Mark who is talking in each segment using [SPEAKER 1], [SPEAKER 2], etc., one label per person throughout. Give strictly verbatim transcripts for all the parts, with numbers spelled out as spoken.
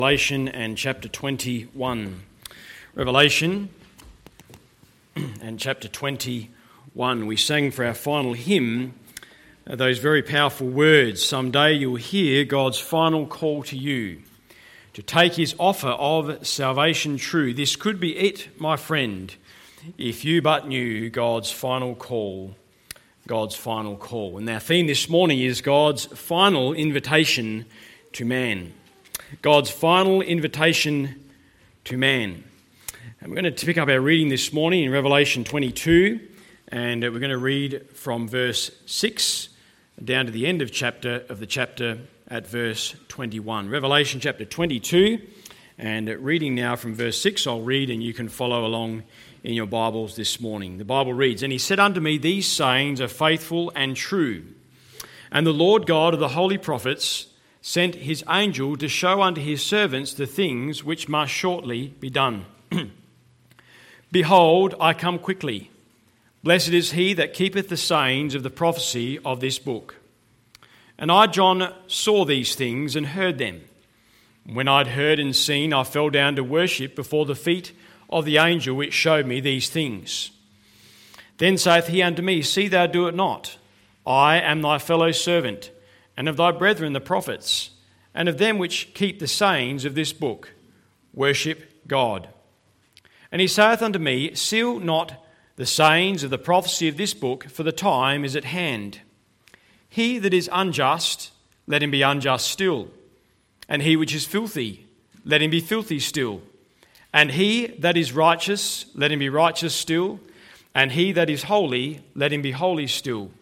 [SPEAKER 1] Revelation and chapter twenty-one. Revelation and chapter twenty-one. We sang for our final hymn those very powerful words. Someday you'll hear God's final call to you to take his offer of salvation true. This could be it, my friend, if you but knew God's final call. God's final call. And our theme this morning is God's final invitation to man. God's final invitation to man. And we're going to pick up our reading this morning in Revelation twenty-two, and we're going to read from verse six down to the end of chapter of the chapter at verse twenty-one. Revelation chapter twenty-two, and reading now from verse six, I'll read and you can follow along in your Bibles this morning. The Bible reads, "And he said unto me, These sayings are faithful and true. And the Lord God of the holy prophets sent his angel to show unto his servants the things which must shortly be done. Behold, I come quickly. Blessed is he that keepeth the sayings of the prophecy of this book. And I, John, saw these things and heard them. When I'd heard and seen, I fell down to worship before the feet of the angel which showed me these things. Then saith he unto me, See thou do it not. I am thy fellow servant, and of thy brethren the prophets, and of them which keep the sayings of this book. Worship God. And he saith unto me, Seal not the sayings of the prophecy of this book, for the time is at hand. He that is unjust, let him be unjust still. And he which is filthy, let him be filthy still. And he that is righteous, let him be righteous still. And he that is holy, let him be holy still.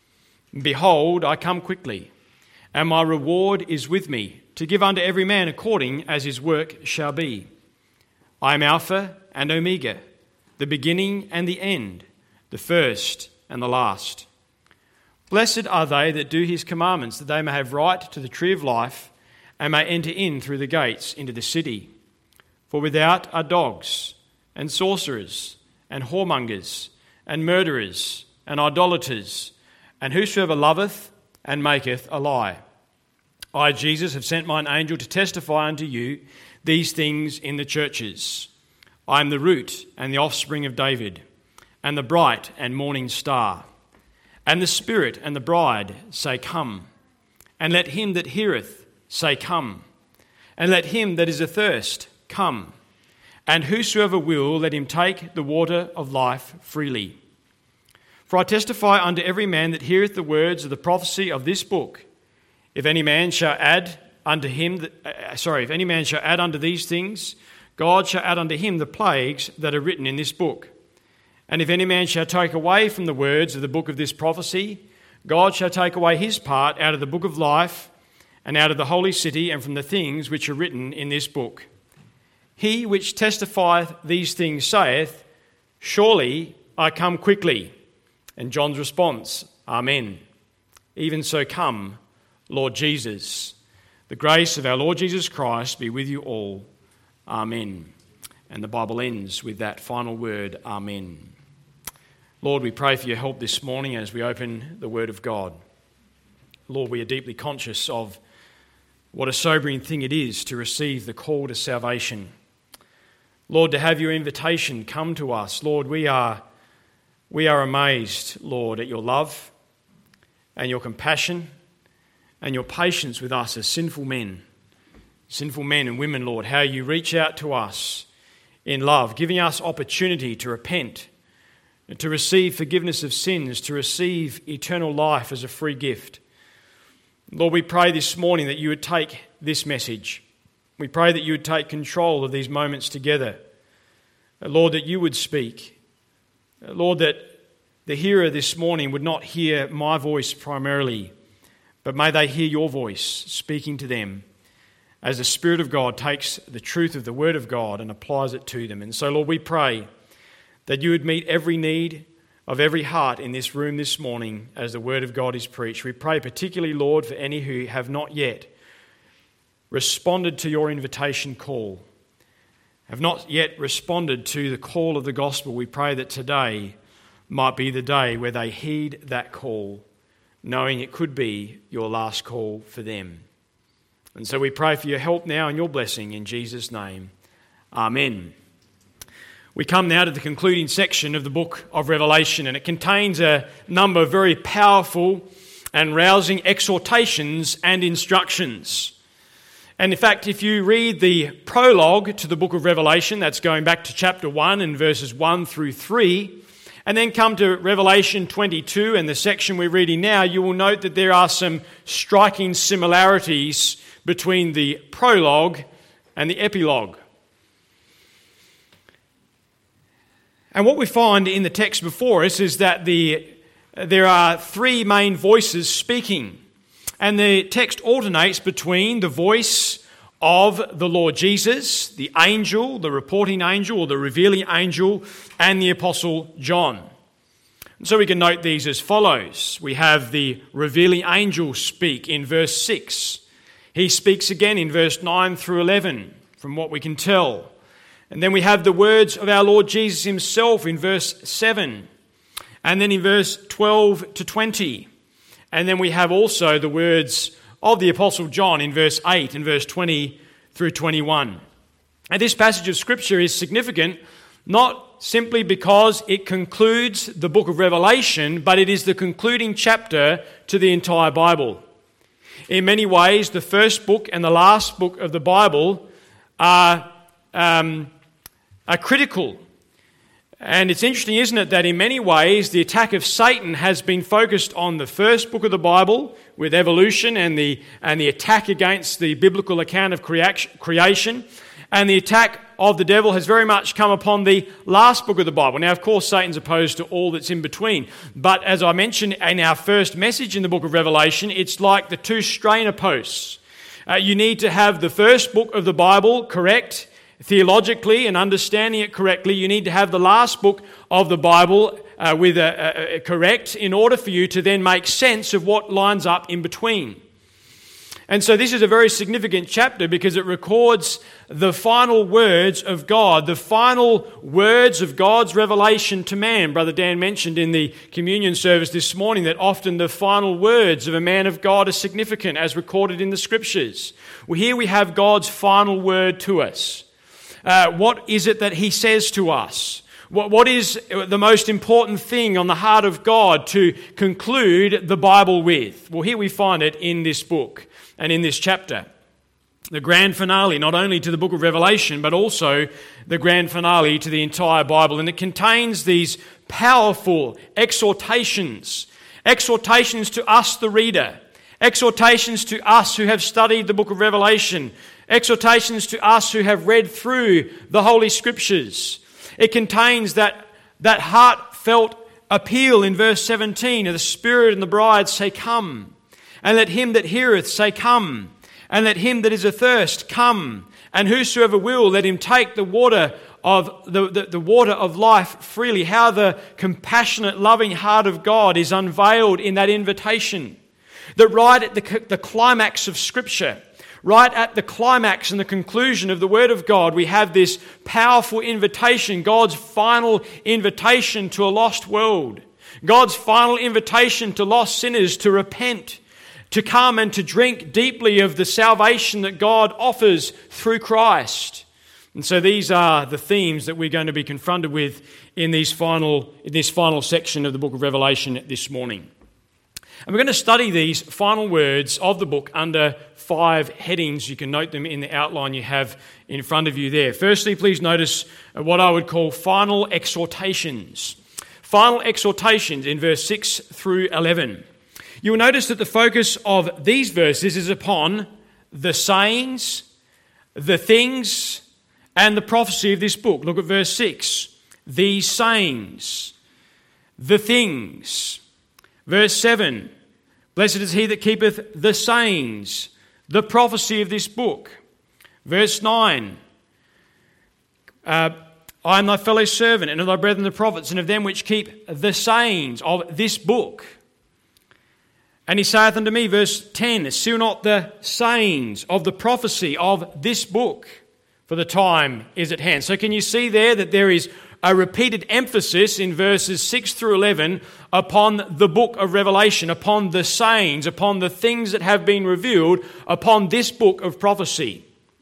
[SPEAKER 1] Behold, I come quickly, and my reward is with me, to give unto every man according as his work shall be. I am Alpha and Omega, the beginning and the end, the first and the last. Blessed are they that do his commandments, that they may have right to the tree of life, and may enter in through the gates into the city. For without are dogs, and sorcerers, and whoremongers, and murderers, and idolaters, and whosoever loveth and maketh a lie. I, Jesus, have sent mine angel to testify unto you these things in the churches. I am the root and the offspring of David, and the bright and morning star. And the Spirit and the bride say, Come. And let him that heareth say, Come. And let him that is athirst come. And whosoever will, let him take the water of life freely. For I testify unto every man that heareth the words of the prophecy of this book. If any man shall add unto him, uh, sorry, if any man shall add unto these things, God shall add unto him the plagues that are written in this book. And if any man shall take away from the words of the book of this prophecy, God shall take away his part out of the book of life, and out of the holy city, and from the things which are written in this book. He which testifieth these things saith, Surely I come quickly. And John's response, Amen. Even so come, Lord Jesus. The grace of our Lord Jesus Christ be with you all. Amen. And the Bible ends with that final word, Amen. Lord, we pray for your help this morning as we open the Word of God. Lord, we are deeply conscious of what a sobering thing it is to receive the call to salvation. Lord, to have your invitation come to us. Lord, we are, we are amazed, Lord, at your love and your compassion and your patience with us as sinful men, sinful men and women, Lord, how you reach out to us in love, giving us opportunity to repent, to receive forgiveness of sins, to receive eternal life as a free gift. Lord, we pray this morning that you would take this message. We pray that you would take control of these moments together. Lord, that you would speak. Lord, that the hearer this morning would not hear my voice primarily, but may they hear your voice speaking to them as the Spirit of God takes the truth of the Word of God and applies it to them. And so, Lord, we pray that you would meet every need of every heart in this room this morning as the Word of God is preached. We pray particularly, Lord, for any who have not yet responded to your invitation call, have not yet responded to the call of the gospel. We pray that today might be the day where they heed that call, knowing it could be your last call for them. And so we pray for your help now and your blessing in Jesus' name. Amen. We come now to the concluding section of the book of Revelation, and it contains a number of very powerful and rousing exhortations and instructions. And in fact, if you read the prologue to the book of Revelation, that's going back to chapter one and verses one through three, and then come to Revelation twenty-two and the section we're reading now, you will note that there are some striking similarities between the prologue and the epilogue. And what we find in the text before us is that the there are three main voices speaking. And the text alternates between the voice of the Lord Jesus, the angel, the reporting angel or the revealing angel, and the Apostle John. And so we can note these as follows. We have the revealing angel speak in verse six. He speaks again in verse nine through eleven, from what we can tell. And then we have the words of our Lord Jesus himself in verse seven. And then in verse twelve to twenty. And then we have also the words of the Apostle John in verse eight and verse twenty through twenty-one. And this passage of Scripture is significant not simply because it concludes the book of Revelation, but it is the concluding chapter to the entire Bible. In many ways, the first book and the last book of the Bible are, um, are critical. And it's interesting, isn't it, that in many ways the attack of Satan has been focused on the first book of the Bible with evolution and the and the attack against the biblical account of creation, and the attack of the devil has very much come upon the last book of the Bible. Now, of course, Satan's opposed to all that's in between, but as I mentioned in our first message in the book of Revelation, it's like the two strainer posts. Uh, you need to have the first book of the Bible correct theologically and understanding it correctly. You need to have the last book of the Bible uh, with a, a, a correct in order for you to then make sense of what lines up in between. And so this is a very significant chapter because it records the final words of God, the final words of God's revelation to man. Brother Dan mentioned in the communion service this morning that often the final words of a man of God are significant as recorded in the Scriptures. Well, here we have God's final word to us. Uh, what is it that he says to us? What, what is the most important thing on the heart of God to conclude the Bible with? Well, here we find it in this book and in this chapter. The grand finale, not only to the book of Revelation, but also the grand finale to the entire Bible. And it contains these powerful exhortations, exhortations to us, the reader, exhortations to us who have studied the book of Revelation, exhortations to us who have read through the Holy Scriptures. It contains that, that heartfelt appeal in verse seventeen of the Spirit and the bride say, "Come." And let him that heareth say, "Come." And let him that is athirst come. And whosoever will, let him take the water of the, the, the water of life freely. How the compassionate, loving heart of God is unveiled in that invitation. That right at the, the climax of Scripture, right at the climax and the conclusion of the Word of God, we have this powerful invitation, God's final invitation to a lost world. God's final invitation to lost sinners to repent, to come and to drink deeply of the salvation that God offers through Christ. And so these are the themes that we're going to be confronted with in, these final, in this final section of the book of Revelation this morning. And we're going to study these final words of the book under five headings. You can note them in the outline you have in front of you there. Firstly, please notice what I would call final exhortations. Final exhortations in verse six through eleven. You will notice that the focus of these verses is upon the sayings, the things, and the prophecy of this book. Look at verse six. These sayings, the things. Verse seven. Blessed is he that keepeth the sayings, the prophecy of this book. Verse nine. Uh, I am thy fellow servant, and of thy brethren the prophets, and of them which keep the sayings of this book. And he saith unto me, verse ten, seal not the sayings of the prophecy of this book, for the time is at hand. So can you see there that there is a repeated emphasis in verses six through eleven upon the book of Revelation, upon the sayings, upon the things that have been revealed, upon this book of prophecy.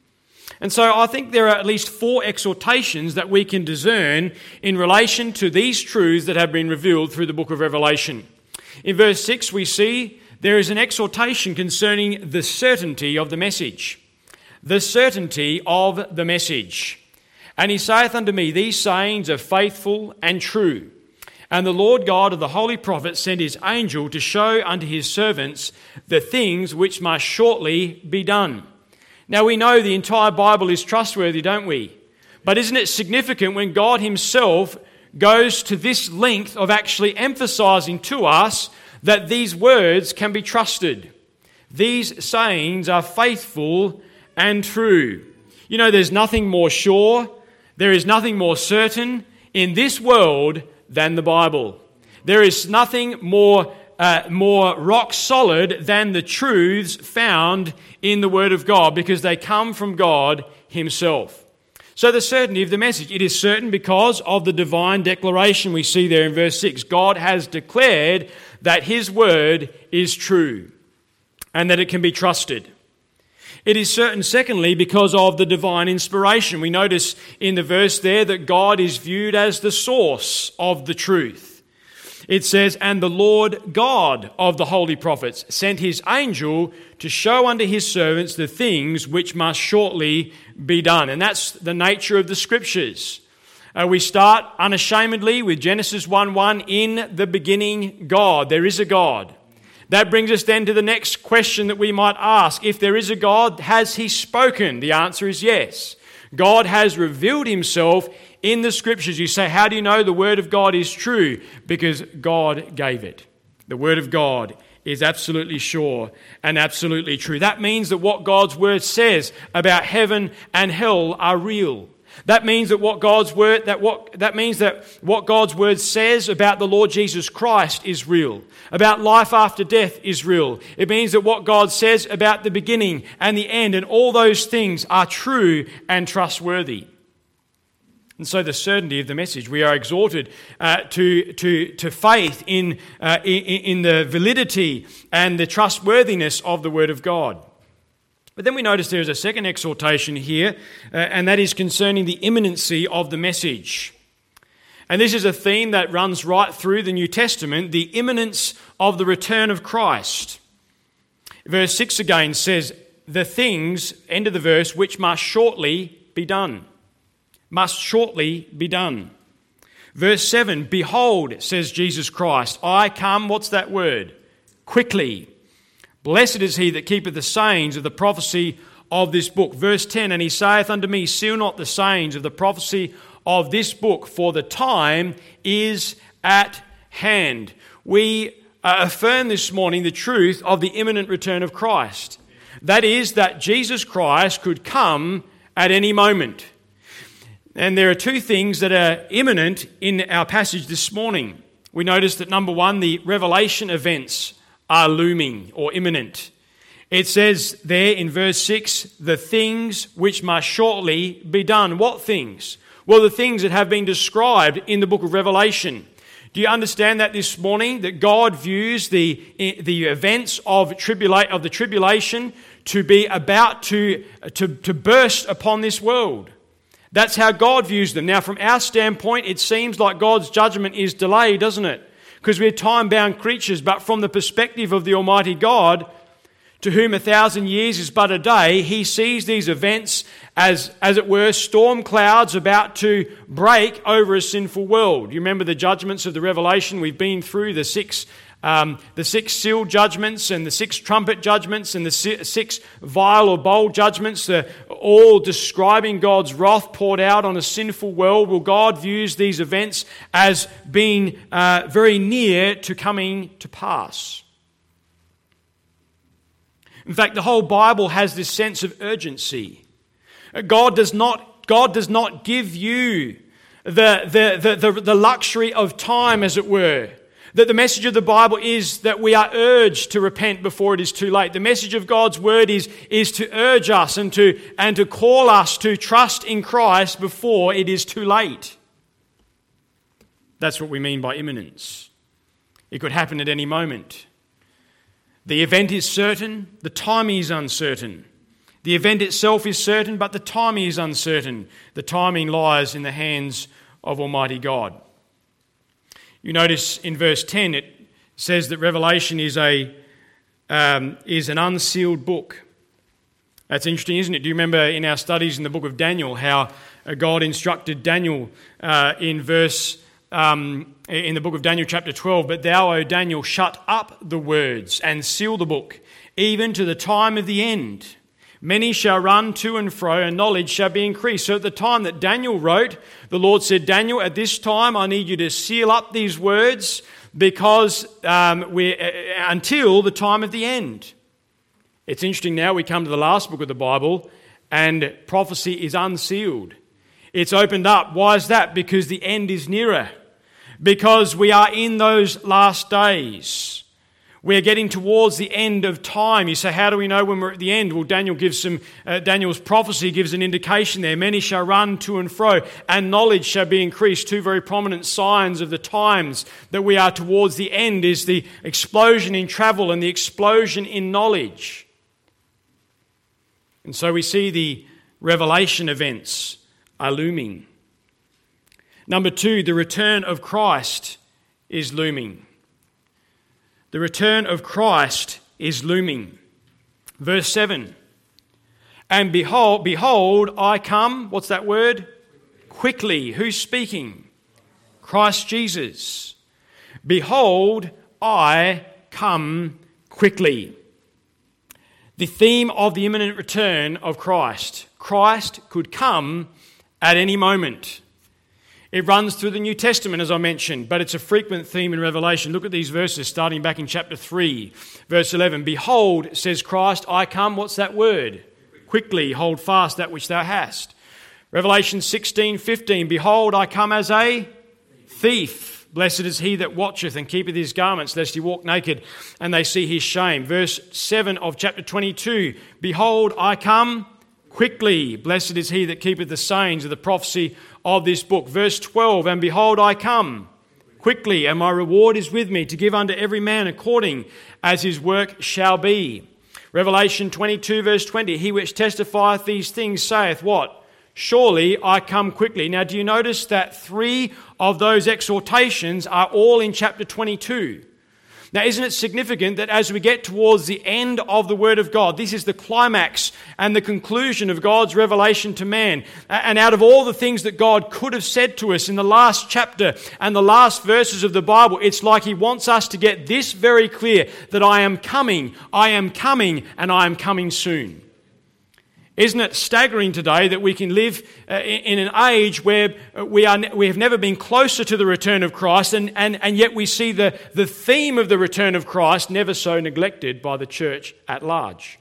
[SPEAKER 1] And so I think there are at least four exhortations that we can discern in relation to these truths that have been revealed through the book of Revelation. In verse six we see there is an exhortation concerning the certainty of the message. The certainty of the message. And he saith unto me, these sayings are faithful and true. And the Lord God of the holy prophets sent his angel to show unto his servants the things which must shortly be done. Now we know the entire Bible is trustworthy, don't we? But isn't it significant when God himself goes to this length of actually emphasizing to us that these words can be trusted? These sayings are faithful and true. You know, there's nothing more sure, there is nothing more certain in this world than the Bible. There is nothing more uh, more rock solid than the truths found in the Word of God, because they come from God himself. So the certainty of the message, it is certain because of the divine declaration we see there in verse six. God has declared that his word is true and that it can be trusted. It is certain, secondly, because of the divine inspiration. We notice in the verse there that God is viewed as the source of the truth. It says, and the Lord God of the holy prophets sent his angel to show unto his servants the things which must shortly be done. And that's the nature of the Scriptures. Uh, we start unashamedly with Genesis one one, in the beginning God. There is a God. That brings us then to the next question that we might ask. If there is a God, has he spoken? The answer is yes. God has revealed himself in the Scriptures. You say, how do you know the Word of God is true? Because God gave it. The Word of God is absolutely sure and absolutely true. That means that what God's Word says about heaven and hell are real. That means that what God's word that what that means that what God's word says about the Lord Jesus Christ is real. About life after death is real. It means that what God says about the beginning and the end and all those things are true and trustworthy. And so the certainty of the message, we are exhorted uh, to, to, to faith in, uh, in, in the validity and the trustworthiness of the Word of God. But then we notice there is a second exhortation here, uh, and that is concerning the imminency of the message. And this is a theme that runs right through the New Testament, the imminence of the return of Christ. Verse six again says, the things, end of the verse, which must shortly be done. Must shortly be done. Verse seven, behold, says Jesus Christ, I come, what's that word? Quickly. Blessed is he that keepeth the sayings of the prophecy of this book. Verse ten, and he saith unto me, seal not the sayings of the prophecy of this book, for the time is at hand. We uh, affirm this morning the truth of the imminent return of Christ. That is, that Jesus Christ could come at any moment. And there are two things that are imminent in our passage this morning. We notice that, number one, the revelation events are looming or imminent. It says there in verse six, the things which must shortly be done. What things? Well, the things that have been described in the book of Revelation. Do you understand that this morning? That God views the, the events of, tribula- of the tribulation to be about to, to, to burst upon this world. That's how God views them. Now, from our standpoint, it seems like God's judgment is delayed, doesn't it? Because we're time-bound creatures, but from the perspective of the Almighty God, to whom a thousand years is but a day, he sees these events as, as it were, storm clouds about to break over a sinful world. You remember the judgments of the Revelation? We've been through the six, um, the six seal judgments and the six trumpet judgments and the six vial or bowl judgments, uh, all describing God's wrath poured out on a sinful world. Well, God views these events as being uh, very near to coming to pass. In fact, the whole Bible has this sense of urgency. God does not, God does not give you the, the, the, the, the luxury of time, as it were. That the message of the Bible is that we are urged to repent before it is too late. The message of God's word is, is to urge us and to, and to call us to trust in Christ before it is too late. That's what we mean by imminence. It could happen at any moment. The event is certain, the timing is uncertain. The event itself is certain, but the timing is uncertain. The timing lies in the hands of Almighty God. You notice in verse ten it says that Revelation is a um, is an unsealed book. That's interesting, isn't it? Do you remember in our studies in the book of Daniel how God instructed Daniel uh, in verse um, in the book of Daniel chapter twelve, "But thou, O Daniel, shut up the words and seal the book, even to the time of the end. Many shall run to and fro, and knowledge shall be increased." So at the time that Daniel wrote, the Lord said, "Daniel, at this time I need you to seal up these words because um, we're, uh, until the time of the end." It's interesting now we come to the last book of the Bible and prophecy is unsealed. It's opened up. Why is that? Because the end is nearer. Because we are in those last days. We're getting towards the end of time. You say, how do we know when we're at the end? Well, Daniel gives some. Uh, Daniel's prophecy gives an indication there. Many shall run to and fro, and knowledge shall be increased. Two very prominent signs of the times that we are towards the end is the explosion in travel and the explosion in knowledge. And so we see the Revelation events are looming. Number two, the return of Christ is looming. The return of Christ is looming. Verse seven. And behold, behold, I come, what's that word? Quickly. Who's speaking? Christ Jesus. Behold, I come quickly. The theme of the imminent return of Christ. Christ could come at any moment. It runs through the New Testament, as I mentioned, but it's a frequent theme in Revelation. Look at these verses, starting back in chapter three, verse eleven. Behold, says Christ, I come, what's that word? Quickly, hold fast that which thou hast. Revelation sixteen, fifteen. Behold, I come as a thief. Blessed is he that watcheth and keepeth his garments, lest he walk naked and they see his shame. Verse seven of chapter twenty-two. Behold, I come quickly. Blessed is he that keepeth the sayings of the prophecy of this book. Verse twelve. And behold, I come quickly, and my reward is with me, to give unto every man according as his work shall be. Revelation twenty-two, verse twenty. He which testifieth these things saith what? Surely I come quickly. Now, do you notice that three of those exhortations are all in chapter twenty-two? Now, isn't it significant that as we get towards the end of the Word of God, this is the climax and the conclusion of God's revelation to man. And out of all the things that God could have said to us in the last chapter and the last verses of the Bible, it's like He wants us to get this very clear, that I am coming, I am coming, and I am coming soon. Isn't it staggering today that we can live uh, in an age where we are we have never been closer to the return of Christ, and, and, and yet we see the, the theme of the return of Christ never so neglected by the church at large?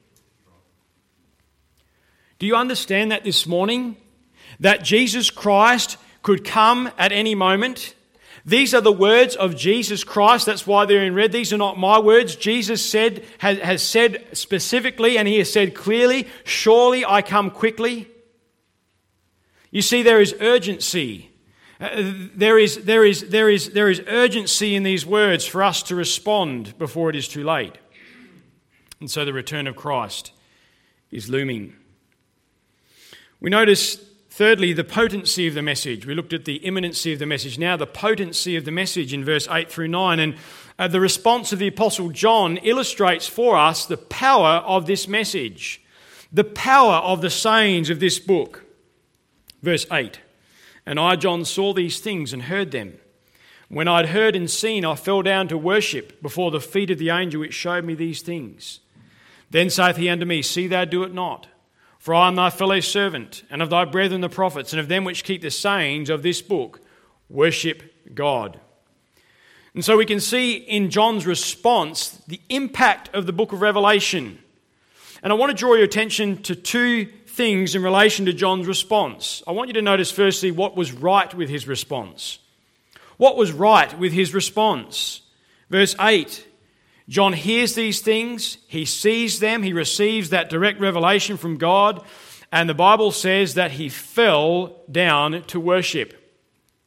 [SPEAKER 1] Do you understand that this morning? That Jesus Christ could come at any moment? These are the words of Jesus Christ. That's why they're in red. These are not my words. Jesus said, has, has said specifically, and He has said clearly, surely I come quickly. You see, there is urgency. Uh, there is, there is, there is, there is urgency in these words for us to respond before it is too late. And so the return of Christ is looming. We notice, thirdly, the potency of the message. We looked at the imminency of the message. Now the potency of the message in verse eight through nine. And uh, the response of the Apostle John illustrates for us the power of this message, the power of the sayings of this book. Verse eight. And I, John, saw these things and heard them. When I had heard and seen, I fell down to worship before the feet of the angel which showed me these things. Then saith he unto me, See thou do it not. For I am thy fellow servant, and of thy brethren the prophets, and of them which keep the sayings of this book, worship God. And so we can see in John's response the impact of the book of Revelation. And I want to draw your attention to two things in relation to John's response. I want you to notice firstly what was right with his response. What was right with his response? Verse eight. John hears these things, he sees them, he receives that direct revelation from God, and the Bible says that he fell down to worship.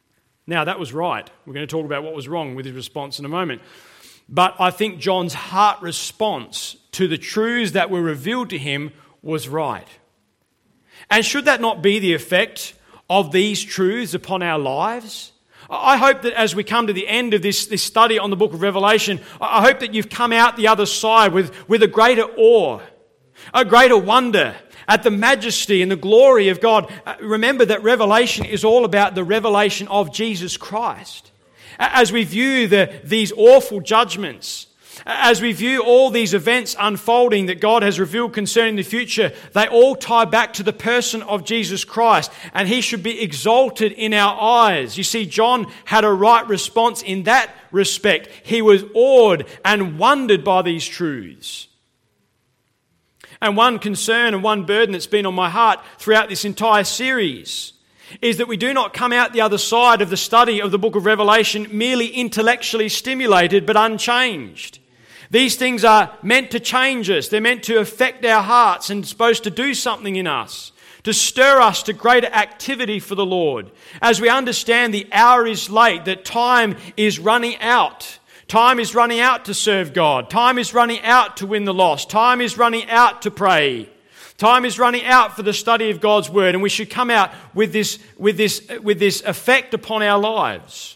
[SPEAKER 1] Now, that was right. We're going to talk about what was wrong with his response in a moment. But I think John's heart response to the truths that were revealed to him was right. And should that not be the effect of these truths upon our lives? I hope that as we come to the end of this, this study on the book of Revelation, I hope that you've come out the other side with, with a greater awe, a greater wonder at the majesty and the glory of God. Remember that Revelation is all about the revelation of Jesus Christ. As we view the, these awful judgments, as we view all these events unfolding that God has revealed concerning the future, they all tie back to the person of Jesus Christ, and he should be exalted in our eyes. You see, John had a right response in that respect. He was awed and wondered by these truths. And one concern and one burden that's been on my heart throughout this entire series is that we do not come out the other side of the study of the book of Revelation merely intellectually stimulated but unchanged. These things are meant to change us. They're meant to affect our hearts and supposed to do something in us, to stir us to greater activity for the Lord. As we understand the hour is late, that time is running out. Time is running out to serve God. Time is running out to win the lost. Time is running out to pray. Time is running out for the study of God's Word, and we should come out with this, with this, with this effect upon our lives.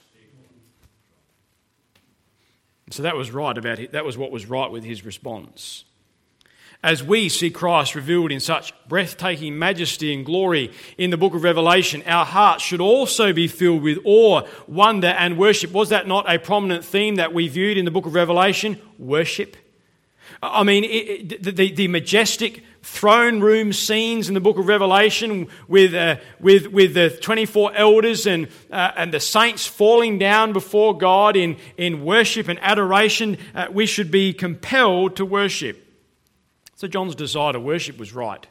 [SPEAKER 1] So that was right about it. That was what was right with his response. As we see Christ revealed in such breathtaking majesty and glory in the book of Revelation, our hearts should also be filled with awe, wonder, and worship. Was that not a prominent theme that we viewed in the book of Revelation? Worship. I mean, it, the, the, the majestic throne room scenes in the book of Revelation with uh, with with the twenty-four elders and uh, and the saints falling down before God in, in worship and adoration, uh, we should be compelled to worship. So John's desire to worship was right.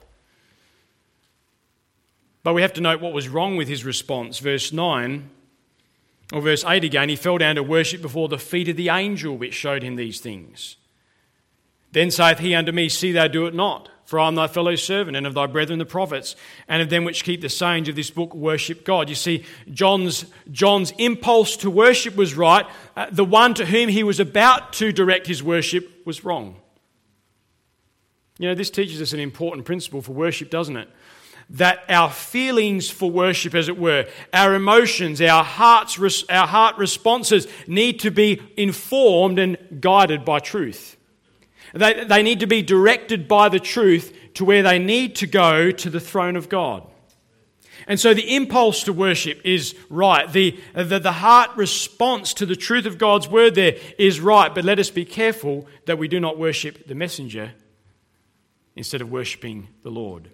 [SPEAKER 1] But we have to note what was wrong with his response. Verse nine, or verse eight again, he fell down to worship before the feet of the angel which showed him these things. Then saith he unto me, See thou do it not, for I am thy fellow servant, and of thy brethren the prophets, and of them which keep the sayings of this book worship God. You see, John's, John's impulse to worship was right. Uh, the one to whom he was about to direct his worship was wrong. You know, this teaches us an important principle for worship, doesn't it? That our feelings for worship, as it were, our emotions, our hearts, our heart responses need to be informed and guided by truth. They, they need to be directed by the truth to where they need to go, to the throne of God. And so the impulse to worship is right. The, the, the heart response to the truth of God's word there is right. But let us be careful that we do not worship the messenger instead of worshipping the Lord.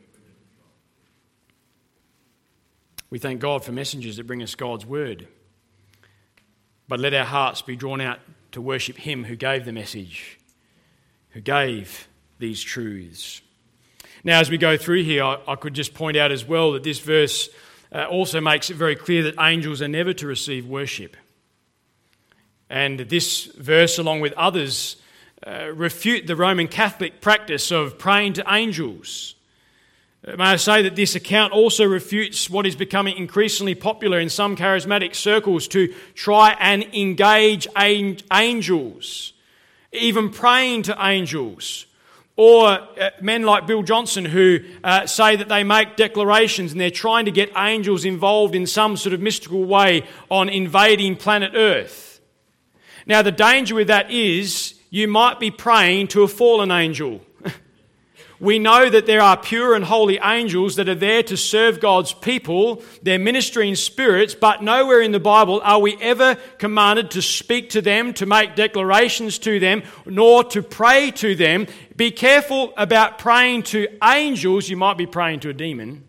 [SPEAKER 1] We thank God for messengers that bring us God's word. But let our hearts be drawn out to worship him who gave the message, who gave these truths. Now, as we go through here, I, I could just point out as well that this verse uh, also makes it very clear that angels are never to receive worship. And this verse, along with others, uh, refute the Roman Catholic practice of praying to angels. Uh, may I say that this account also refutes what is becoming increasingly popular in some charismatic circles to try and engage an- angels. Even praying to angels, or uh, men like Bill Johnson who uh, say that they make declarations and they're trying to get angels involved in some sort of mystical way on invading planet Earth. Now, the danger with that is you might be praying to a fallen angel. We know that there are pure and holy angels that are there to serve God's people. They're ministering spirits, but nowhere in the Bible are we ever commanded to speak to them, to make declarations to them, nor to pray to them. Be careful about praying to angels. You might be praying to a demon.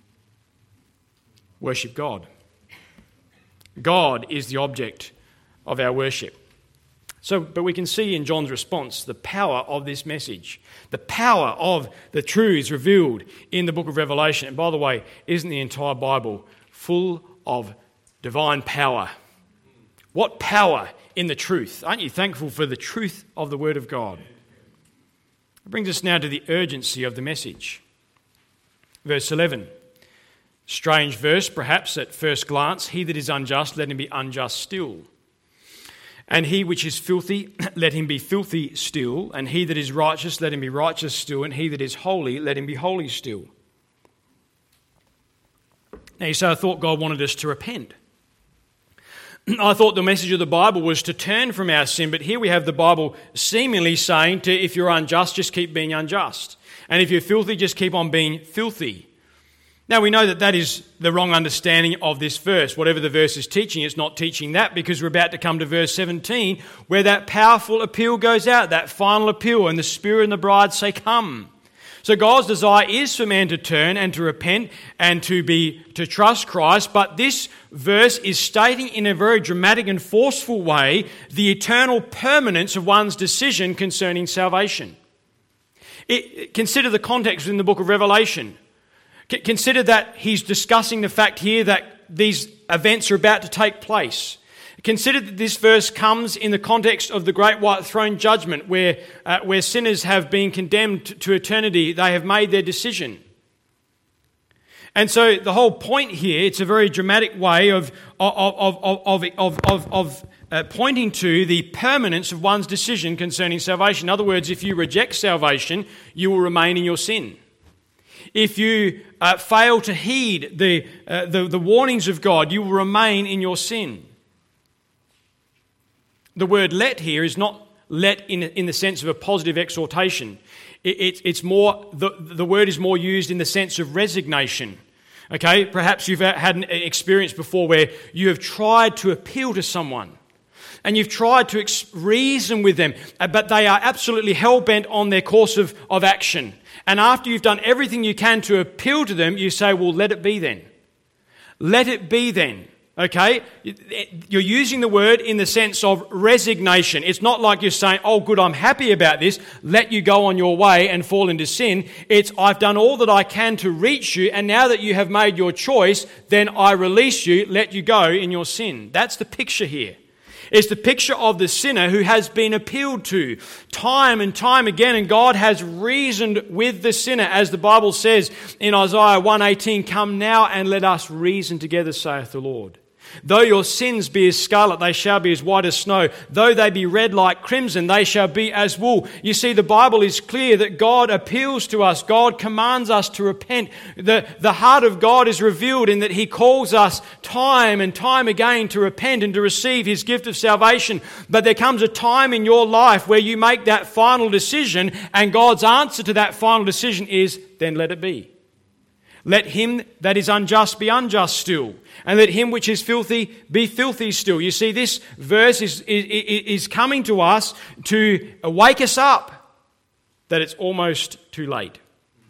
[SPEAKER 1] Worship God. God is the object of our worship. So, but we can see in John's response the power of this message, the power of the truths revealed in the book of Revelation. And by the way, isn't the entire Bible full of divine power? What power in the truth? Aren't you thankful for the truth of the Word of God? It brings us now to the urgency of the message. Verse eleven. Strange verse, perhaps, at first glance. He that is unjust, let him be unjust still. And he which is filthy, let him be filthy still. And he that is righteous, let him be righteous still. And he that is holy, let him be holy still. Now you say, I thought God wanted us to repent. I thought the message of the Bible was to turn from our sin, but here we have the Bible seemingly saying to, if you're unjust, just keep being unjust. And if you're filthy, just keep on being filthy. Now we know that that is the wrong understanding of this verse. Whatever the verse is teaching, it's not teaching that, because we're about to come to verse seventeen, where that powerful appeal goes out, that final appeal, and the Spirit and the bride say, come. So God's desire is for man to turn and to repent and to be to trust Christ, but this verse is stating in a very dramatic and forceful way the eternal permanence of one's decision concerning salvation. It, consider the context in the book of Revelation. C- consider that he's discussing the fact here that these events are about to take place. Consider that this verse comes in the context of the great white throne judgment, where uh, where sinners have been condemned to eternity. They have made their decision. And so the whole point here, it's a very dramatic way of of of of of of, of uh, pointing to the permanence of one's decision concerning salvation. In other words, if you reject salvation, you will remain in your sin. If you uh, fail to heed the, uh, the the warnings of God, you will remain in your sin. The word let here is not let in, in the sense of a positive exhortation. It, it, it's more, the, the word is more used in the sense of resignation. Okay, perhaps you've had an experience before where you have tried to appeal to someone and you've tried to ex- reason with them, but they are absolutely hell-bent on their course of, of action. And after you've done everything you can to appeal to them, you say, well, let it be then. Let it be then. Okay, you're using the word in the sense of resignation. It's not like you're saying, oh good, I'm happy about this, let you go on your way and fall into sin. It's, I've done all that I can to reach you, and now that you have made your choice, then I release you, let you go in your sin. That's the picture here. It's the picture of the sinner who has been appealed to time and time again, and God has reasoned with the sinner, as the Bible says in Isaiah one eighteen, come now and let us reason together, saith the Lord. Though your sins be as scarlet, they shall be as white as snow. Though they be red like crimson, they shall be as wool. You see, the Bible is clear that God appeals to us. God commands us to repent. The, the heart of God is revealed in that He calls us time and time again to repent and to receive His gift of salvation. But there comes a time in your life where you make that final decision, and God's answer to that final decision is, then let it be. Let him that is unjust be unjust still, and let him which is filthy be filthy still. You see, this verse is, is, is coming to us to wake us up that it's almost too late.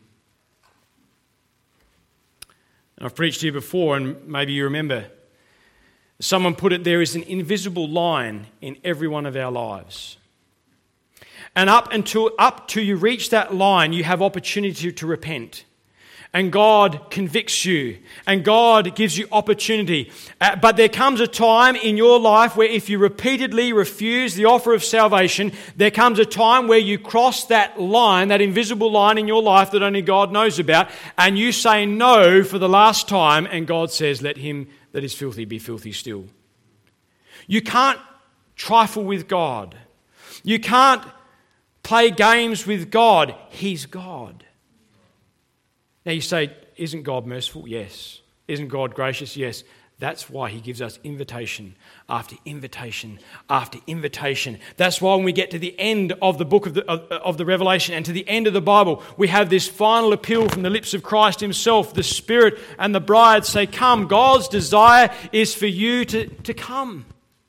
[SPEAKER 1] And I've preached here before, and maybe you remember, someone put it, there is an invisible line in every one of our lives. And up until up till you reach that line, you have opportunity to, to repent. And God convicts you, and God gives you opportunity. Uh, but there comes a time in your life where if you repeatedly refuse the offer of salvation, there comes a time where you cross that line, that invisible line in your life that only God knows about, and you say no for the last time, and God says, let him that is filthy be filthy still. You can't trifle with God. You can't play games with God. He's God. Now you say, isn't God merciful? Yes. Isn't God gracious? Yes. That's why He gives us invitation after invitation after invitation. That's why when we get to the end of the book of the, of, of the Revelation and to the end of the Bible, we have this final appeal from the lips of Christ Himself. The Spirit and the bride say, come. God's desire is for you to, to come.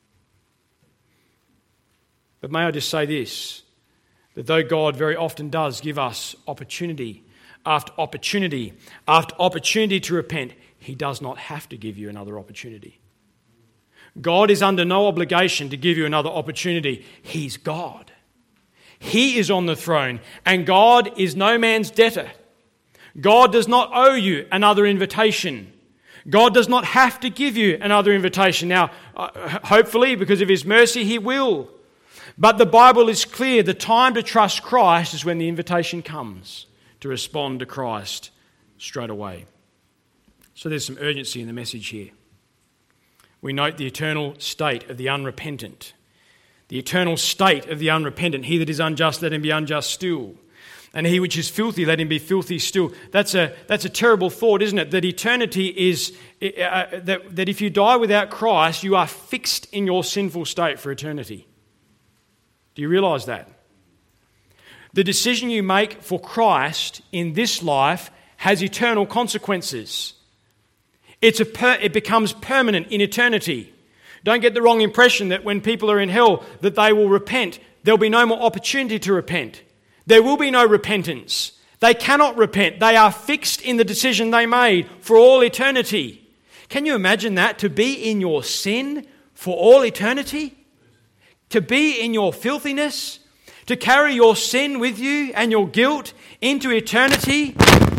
[SPEAKER 1] But may I just say this, that though God very often does give us opportunity after opportunity, after opportunity to repent, He does not have to give you another opportunity. God is under no obligation to give you another opportunity. He's God. He is on the throne, and God is no man's debtor. God does not owe you another invitation. God does not have to give you another invitation. Now, hopefully, because of His mercy, He will. But the Bible is clear. The time to trust Christ is when the invitation comes to respond to Christ straight away. So there's some urgency in the message here. We note the eternal state of the unrepentant. The eternal state of the unrepentant. He that is unjust, let him be unjust still. And he which is filthy, let him be filthy still. That's a that's a terrible thought, isn't it? That eternity is, uh, that, that if you die without Christ, you are fixed in your sinful state for eternity. Do you realise that? The decision you make for Christ in this life has eternal consequences. It's a per, it becomes permanent in eternity. Don't get the wrong impression that when people are in hell that they will repent. There'll be no more opportunity to repent. There will be no repentance. They cannot repent. They are fixed in the decision they made for all eternity. Can you imagine that? To be in your sin for all eternity? To be in your filthiness? To carry your sin with you and your guilt into eternity?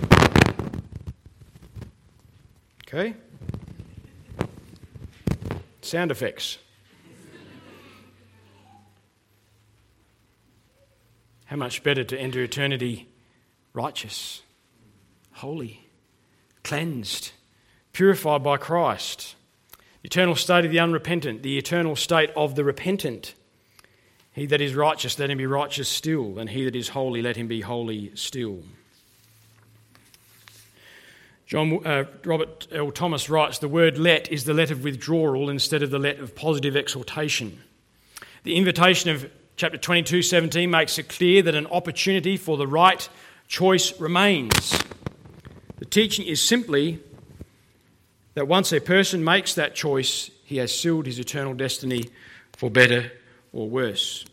[SPEAKER 1] Okay. Sound effects. How much better to enter eternity righteous, holy, cleansed, purified by Christ. The eternal state of the unrepentant, the eternal state of the repentant. He that is righteous, let him be righteous still, and he that is holy, let him be holy still. John uh, Robert L. Thomas writes, the word let is the let of withdrawal instead of the let of positive exhortation. The invitation of chapter twenty-two seventeen makes it clear that an opportunity for the right choice remains. The teaching is simply that once a person makes that choice, he has sealed his eternal destiny for better or worse.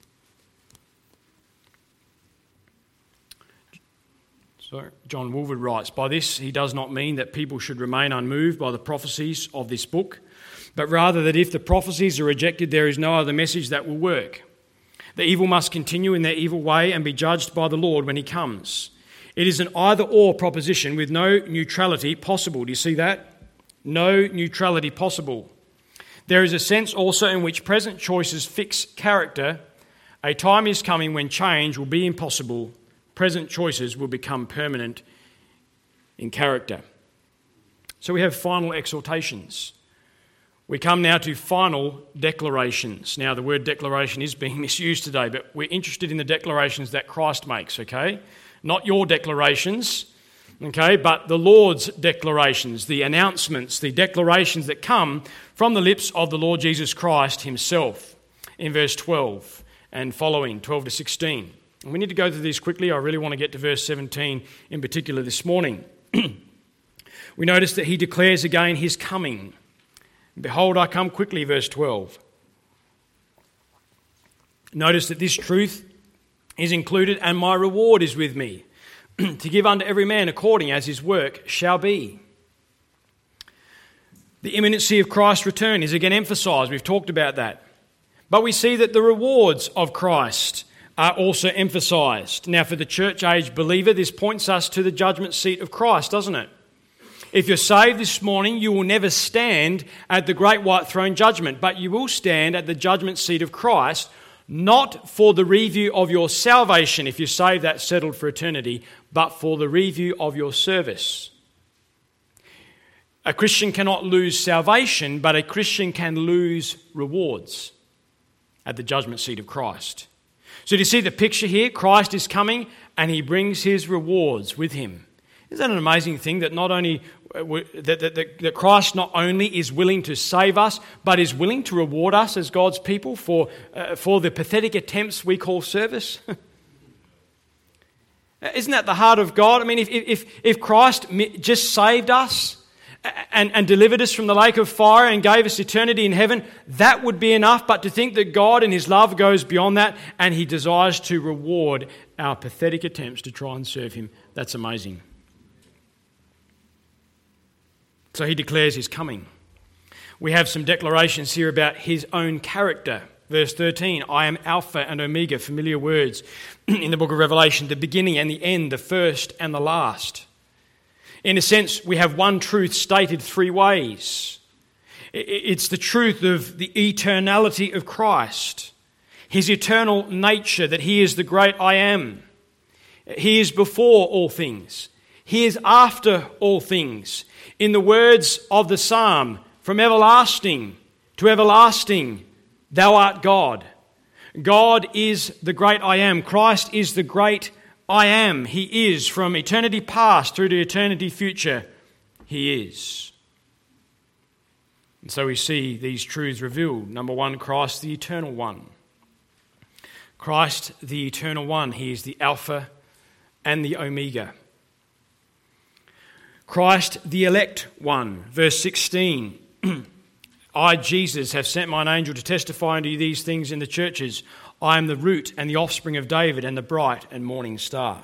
[SPEAKER 1] So John Woolford writes, by this he does not mean that people should remain unmoved by the prophecies of this book, but rather that if the prophecies are rejected, there is no other message that will work. The evil must continue in their evil way and be judged by the Lord when he comes. It is an either-or proposition with no neutrality possible. Do you see that? No neutrality possible. There is a sense also in which present choices fix character. A time is coming when change will be impossible. Present choices will become permanent in character. So we have final exhortations. We come now to final declarations. Now, the word declaration is being misused today, but we're interested in the declarations that Christ makes, okay? Not your declarations, okay, but the Lord's declarations, the announcements, the declarations that come from the lips of the Lord Jesus Christ himself in verse twelve and following, twelve to sixteen. And we need to go through these quickly. I really want to get to verse seventeen in particular this morning. We notice that he declares again his coming. Behold, I come quickly, verse twelve. Notice that this truth is included, and my reward is with me, to give unto every man according as his work shall be. The imminency of Christ's return is again emphasised. We've talked about that. But we see that the rewards of Christ are also emphasised. Now, for the church-age believer, this points us to the judgment seat of Christ, doesn't it? If you're saved this morning, you will never stand at the great white throne judgment, but you will stand at the judgment seat of Christ, not for the review of your salvation, if you're saved, that's settled for eternity, but for the review of your service. A Christian cannot lose salvation, but a Christian can lose rewards at the judgment seat of Christ. So do you see the picture here? Christ is coming and he brings his rewards with him. Isn't that an amazing thing that not only that, that, that Christ not only is willing to save us, but is willing to reward us as God's people for uh, for the pathetic attempts we call service? Isn't that the heart of God? I mean, if if if Christ just saved us and, and delivered us from the lake of fire and gave us eternity in heaven, that would be enough. But to think that God in his love goes beyond that and he desires to reward our pathetic attempts to try and serve him, that's amazing. So he declares his coming. We have some declarations here about his own character. Verse thirteen, I am Alpha and Omega, familiar words in the book of Revelation, the beginning and the end, the first and the last. In a sense, we have one truth stated three ways. It's the truth of the eternality of Christ, his eternal nature, that he is the great I am. He is before all things. He is after all things. In the words of the psalm, from everlasting to everlasting, thou art God. God is the great I am. Christ is the great I am. He is from eternity past through to eternity future. He is. And so we see these truths revealed. Number one, Christ the eternal one. Christ the eternal one. He is the Alpha and the Omega. Christ the elect one. Verse sixteen. I, Jesus, have sent mine angel to testify unto you these things in the churches. I am the root and the offspring of David and the bright and morning star.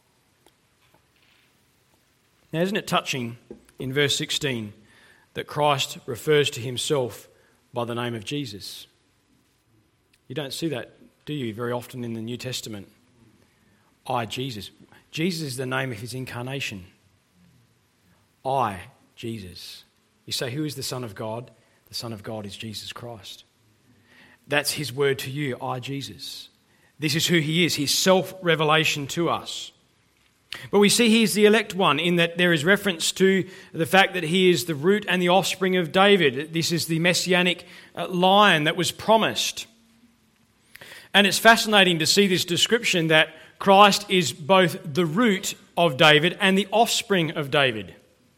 [SPEAKER 1] Now, isn't it touching in verse sixteen that Christ refers to himself by the name of Jesus? You don't see that, do you, very often in the New Testament? I, Jesus. Jesus is the name of his incarnation. I, Jesus. You say, who is the Son of God? The Son of God is Jesus Christ. That's his word to you, I, Jesus. This is who he is, his self-revelation to us. But we see he is the elect one in that there is reference to the fact that he is the root and the offspring of David. This is the messianic line that was promised. And it's fascinating to see this description that Christ is both the root of David and the offspring of David.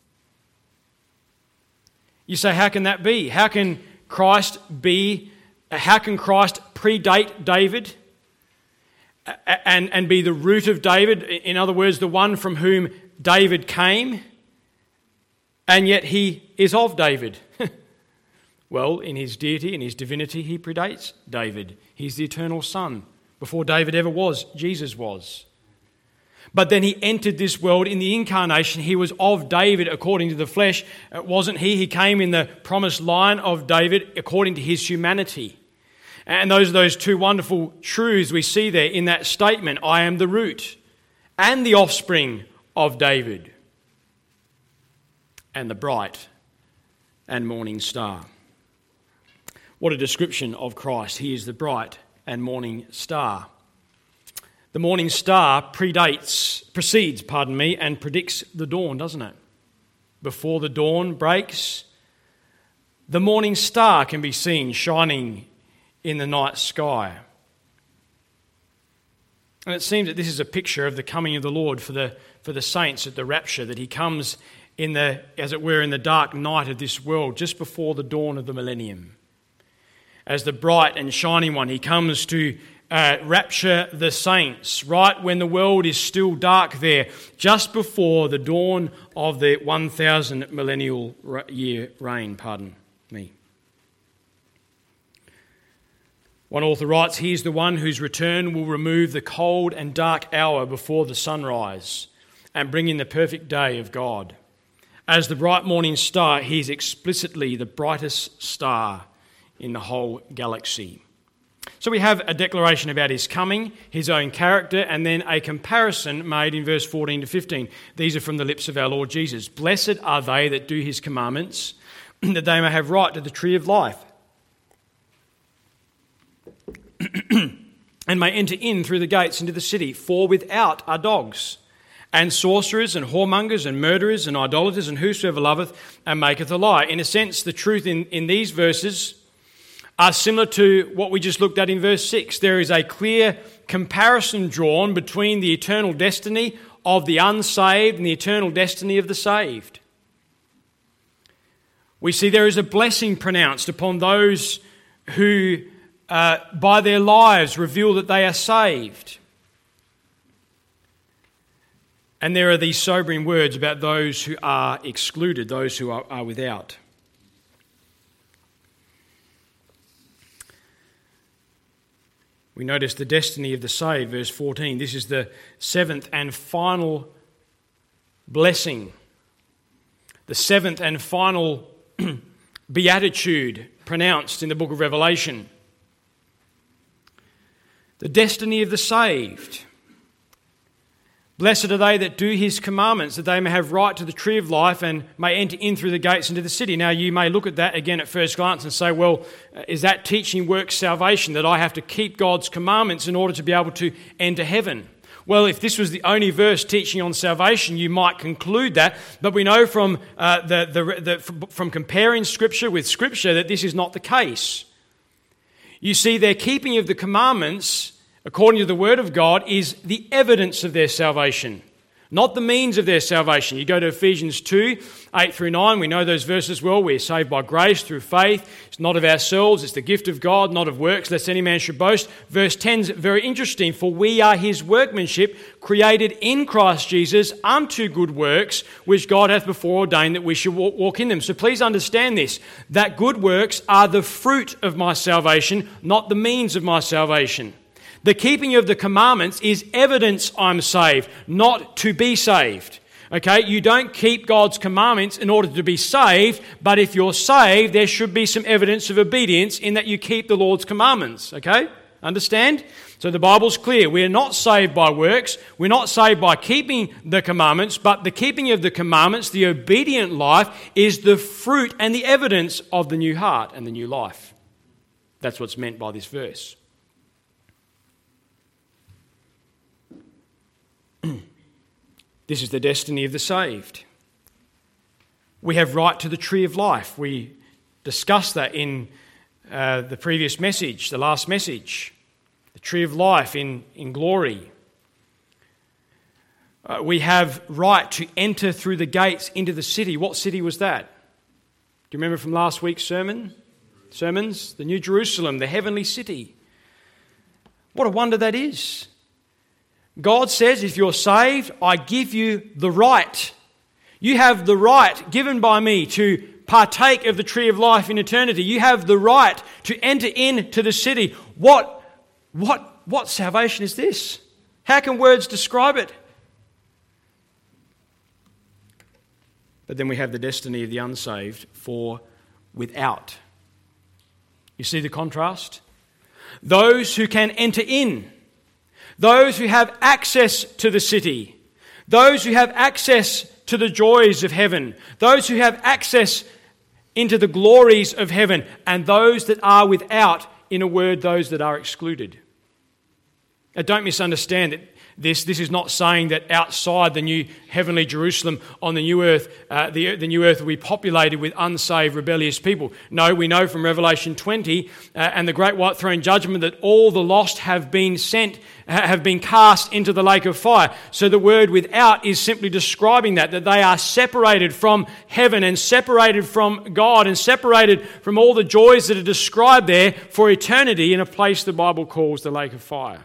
[SPEAKER 1] You say, how can that be? How can Christ be, how can Christ predate David and, and be the root of David? In other words, the one from whom David came, and yet he is of David. Well, in his deity, in his divinity, he predates David. He's the eternal Son. Before David ever was, Jesus was. But then he entered this world in the incarnation. He was of David according to the flesh. It wasn't he. He came in the promised line of David according to his humanity. And those are those two wonderful truths we see there in that statement. I am the root and the offspring of David and the bright and morning star. What a description of Christ. He is the bright and morning star. The morning star predates, precedes, pardon me, and predicts the dawn, doesn't it? Before the dawn breaks, the morning star can be seen shining in the night sky. And it seems that this is a picture of the coming of the Lord for the for the saints at the rapture, that he comes in the, as it were, in the dark night of this world, just before the dawn of the millennium. As the bright and shining one, he comes to Uh, rapture the saints, right when the world is still dark there, just before the dawn of the one thousand millennial year reign, pardon me. One author writes, he is the one whose return will remove the cold and dark hour before the sunrise and bring in the perfect day of God. As the bright morning star, he is explicitly the brightest star in the whole galaxy. So we have a declaration about his coming, his own character, and then a comparison made in verse fourteen to fifteen. These are from the lips of our Lord Jesus. Blessed are they that do his commandments, that they may have right to the tree of life, and may enter in through the gates into the city. For without are dogs, and sorcerers, and whoremongers, and murderers, and idolaters, and whosoever loveth and maketh a lie. In a sense, the truth in, in these verses are similar to what we just looked at in verse six. There is a clear comparison drawn between the eternal destiny of the unsaved and the eternal destiny of the saved. We see there is a blessing pronounced upon those who, uh, by their lives, reveal that they are saved. And there are these sobering words about those who are excluded, those who are, are without. We notice the destiny of the saved, verse fourteen. This is the seventh and final blessing, the seventh and final beatitude pronounced in the book of Revelation. The destiny of the saved. Blessed are they that do his commandments, that they may have right to the tree of life and may enter in through the gates into the city. Now, you may look at that again at first glance and say, well, is that teaching works salvation, that I have to keep God's commandments in order to be able to enter heaven? Well, if this was the only verse teaching on salvation, you might conclude that, but we know from uh, the, the, the from comparing Scripture with Scripture that this is not the case. You see, their keeping of the commandments, according to the Word of God, is the evidence of their salvation, not the means of their salvation. You go to Ephesians two, eight through nine, we know those verses well. We're saved by grace through faith. It's not of ourselves, it's the gift of God, not of works, lest any man should boast. Verse ten is very interesting. For we are his workmanship, created in Christ Jesus unto good works, which God hath before ordained that we should walk in them. So please understand this, that good works are the fruit of my salvation, not the means of my salvation. The keeping of the commandments is evidence I'm saved, not to be saved. Okay, you don't keep God's commandments in order to be saved, but if you're saved, there should be some evidence of obedience in that you keep the Lord's commandments. Okay, understand? So the Bible's clear. We are not saved by works. We're not saved by keeping the commandments, but the keeping of the commandments, the obedient life, is the fruit and the evidence of the new heart and the new life. That's what's meant by this verse. This is the destiny of the saved. We have right to the tree of life. We discussed that in uh, the previous message, the last message. The tree of life in, in glory. Uh, we have right to enter through the gates into the city. What city was that? Do you remember from last week's sermon? Sermons? The New Jerusalem, the heavenly city. What a wonder that is. God says, if you're saved, I give you the right. You have the right given by me to partake of the tree of life in eternity. You have the right to enter into the city. What, what, what salvation is this? How can words describe it? But then we have the destiny of the unsaved for without. You see the contrast? Those who can enter in, those who have access to the city, those who have access to the joys of heaven, those who have access into the glories of heaven, and those that are without, in a word, those that are excluded. Now, don't misunderstand it. This, this is not saying that outside the new heavenly Jerusalem on the new earth, uh, the, the new earth will be populated with unsaved, rebellious people. No, we know from Revelation twenty uh, and the great white throne judgment that all the lost have been sent, have been cast into the lake of fire. So the word without is simply describing that, that they are separated from heaven and separated from God and separated from all the joys that are described there for eternity in a place the Bible calls the lake of fire.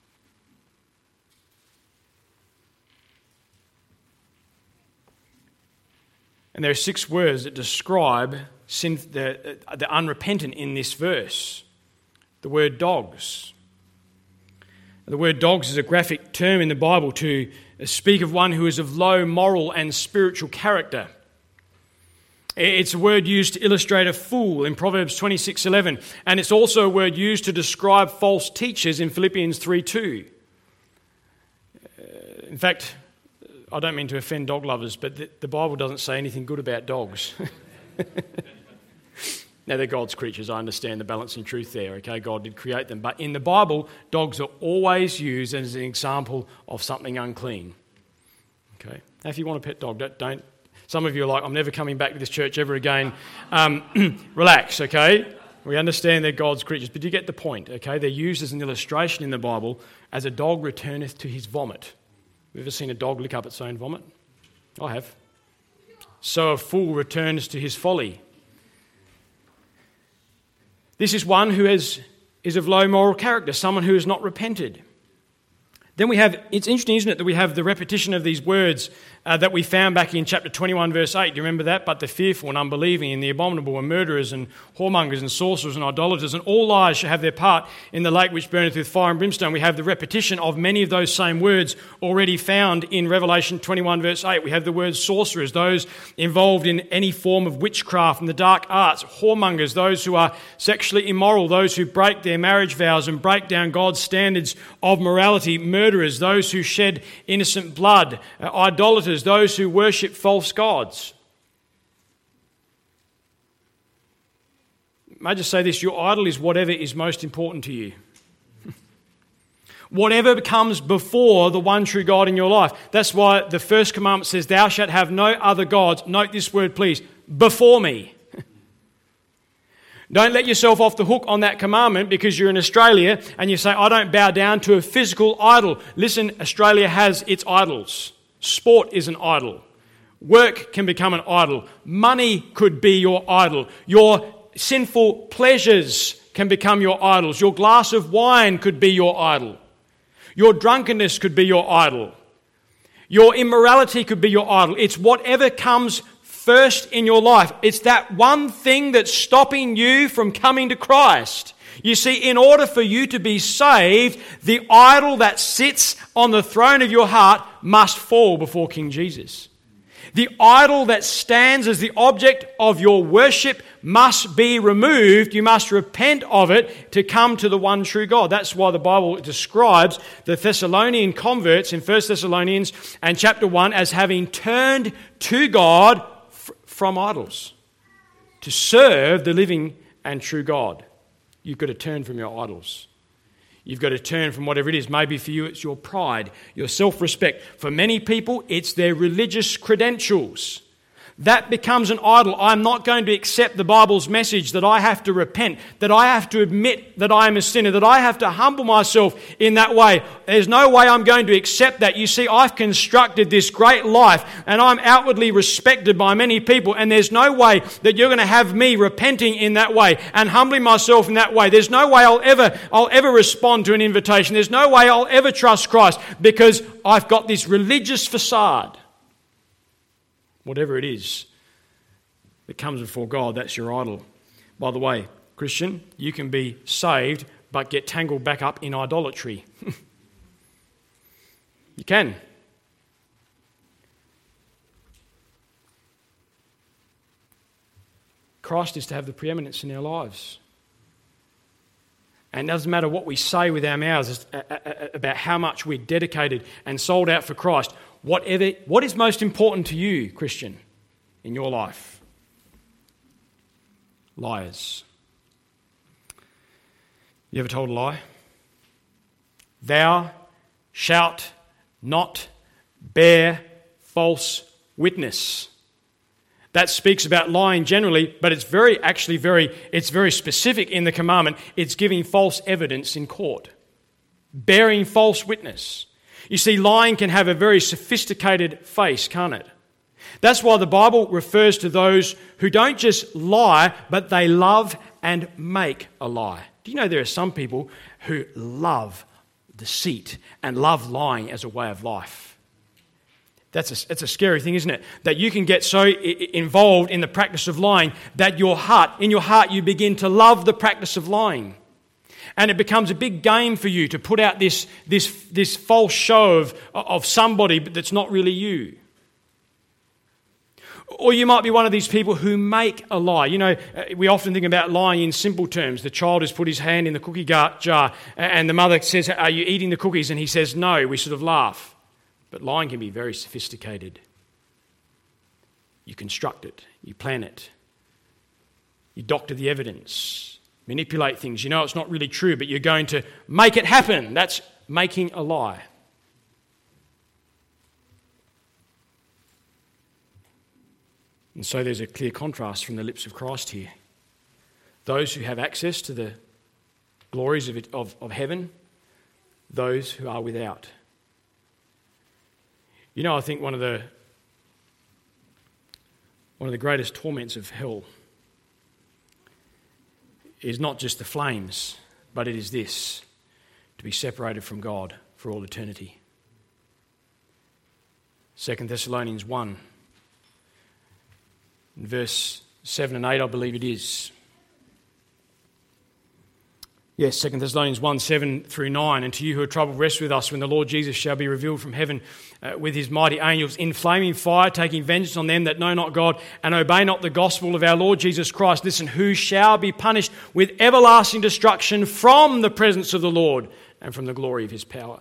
[SPEAKER 1] And there are six words that describe sin, the, the unrepentant in this verse. The word dogs. The word dogs is a graphic term in the Bible to speak of one who is of low moral and spiritual character. It's a word used to illustrate a fool in Proverbs twenty-six eleven, and it's also a word used to describe false teachers in Philippians three two. In fact, I don't mean to offend dog lovers, but the, the Bible doesn't say anything good about dogs. Now, they're God's creatures. I understand the balancing truth there, okay? God did create them. But in the Bible, dogs are always used as an example of something unclean, okay? Now, if you want a pet dog, don't... don't some of you are like, I'm never coming back to this church ever again. Um, relax, okay? We understand they're God's creatures, but you get the point, okay? They're used as an illustration in the Bible as a dog returneth to his vomit. Have you ever seen a dog lick up its own vomit? I have. So a fool returns to his folly. This is one who has, is of low moral character, someone who has not repented. Then we have, it's interesting, isn't it, that we have the repetition of these words uh, that we found back in chapter twenty-one, verse eight. Do you remember that? But the fearful and unbelieving and the abominable and murderers and whoremongers and sorcerers and idolaters and all liars shall have their part in the lake which burneth with fire and brimstone. We have the repetition of many of those same words already found in Revelation twenty-one, verse eight. We have the word sorcerers, those involved in any form of witchcraft and the dark arts, whoremongers, those who are sexually immoral, those who break their marriage vows and break down God's standards of morality, murderers, those who shed innocent blood, uh, idolaters, those who worship false gods. May I just say this, your idol is whatever is most important to you. Whatever comes before the one true God in your life. That's why the first commandment says, thou shalt have no other gods. Note this word, please. Before me. Don't let yourself off the hook on that commandment because you're in Australia and you say, I don't bow down to a physical idol. Listen, Australia has its idols. Sport is an idol. Work can become an idol. Money could be your idol. Your sinful pleasures can become your idols. Your glass of wine could be your idol. Your drunkenness could be your idol. Your immorality could be your idol. It's whatever comes first in your life. It's that one thing that's stopping you from coming to Christ. You see, in order for you to be saved, the idol that sits on the throne of your heart must fall before King Jesus. The idol that stands as the object of your worship must be removed. You must repent of it to come to the one true God. That's why the Bible describes the Thessalonian converts in First Thessalonians and chapter one as having turned to God f- from idols to serve the living and true God. You've got to turn from your idols. You've got to turn from whatever it is. Maybe for you it's your pride, your self-respect. For many people it's their religious credentials. That becomes an idol. I'm not going to accept the Bible's message that I have to repent, that I have to admit that I am a sinner, that I have to humble myself in that way. There's no way I'm going to accept that. You see, I've constructed this great life and I'm outwardly respected by many people, and there's no way that you're going to have me repenting in that way and humbling myself in that way. There's no way I'll ever, I'll ever respond to an invitation. There's no way I'll ever trust Christ because I've got this religious facade. Whatever it is that comes before God, that's your idol. By the way, Christian, you can be saved but get tangled back up in idolatry. You can. Christ is to have the preeminence in our lives. And it doesn't matter what we say with our mouths about how much we're dedicated and sold out for Christ. Whatever, what is most important to you, Christian, in your life? Liars. You ever told a lie? Thou shalt not bear false witness. That speaks about lying generally, but it's very, actually very, it's very specific in the commandment. It's giving false evidence in court. Bearing false witness. You see, lying can have a very sophisticated face, can't it? That's why the Bible refers to those who don't just lie, but they love and make a lie. Do you know there are some people who love deceit and love lying as a way of life? That's a, it's a scary thing, isn't it? That you can get so I- involved in the practice of lying that your heart, in your heart, you begin to love the practice of lying. And it becomes a big game for you to put out this, this, this false show of, of somebody that's not really you. Or you might be one of these people who make a lie. You know, we often think about lying in simple terms. The child has put his hand in the cookie jar and the mother says, are you eating the cookies? And he says, no. We sort of laugh. But lying can be very sophisticated. You construct it. You plan it. You doctor the evidence. Manipulate things. You know it's not really true, but you're going to make it happen. That's making a lie. And so there's a clear contrast from the lips of Christ here. Those who have access to the glories of, it, of, of heaven, those who are without. You know, I think one of the one of the greatest torments of hell is not just the flames, but it is this, to be separated from God for all eternity. Second Thessalonians one, verse seven and eight, I believe it is. Yes, Second Thessalonians one, seven through nine. And to you who are troubled, rest with us when the Lord Jesus shall be revealed from heaven uh, with his mighty angels in flaming fire, taking vengeance on them that know not God and obey not the gospel of our Lord Jesus Christ. Listen, who shall be punished with everlasting destruction from the presence of the Lord and from the glory of his power.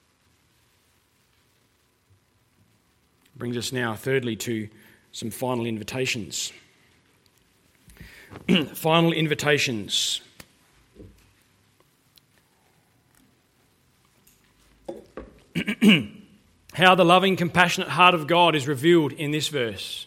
[SPEAKER 1] Brings us now, thirdly, to some final invitations. Final invitations. how the loving, compassionate heart of God is revealed in this verse.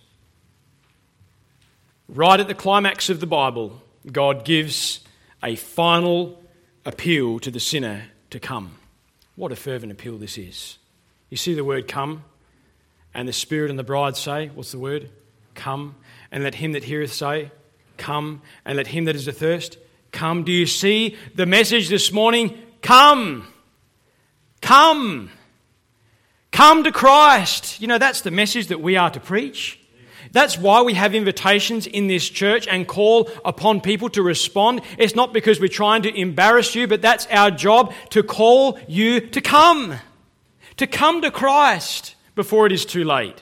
[SPEAKER 1] Right at the climax of the Bible, God gives a final appeal to the sinner to come. What a fervent appeal this is. You see the word come, and the Spirit and the bride say, what's the word? Come. And let him that heareth say, come. And let him that is athirst, come. Do you see the message this morning? Come. Come. Come to Christ. You know, that's the message that we are to preach. That's why we have invitations in this church and call upon people to respond. It's not because we're trying to embarrass you, but that's our job, to call you to come. To come to Christ before it is too late.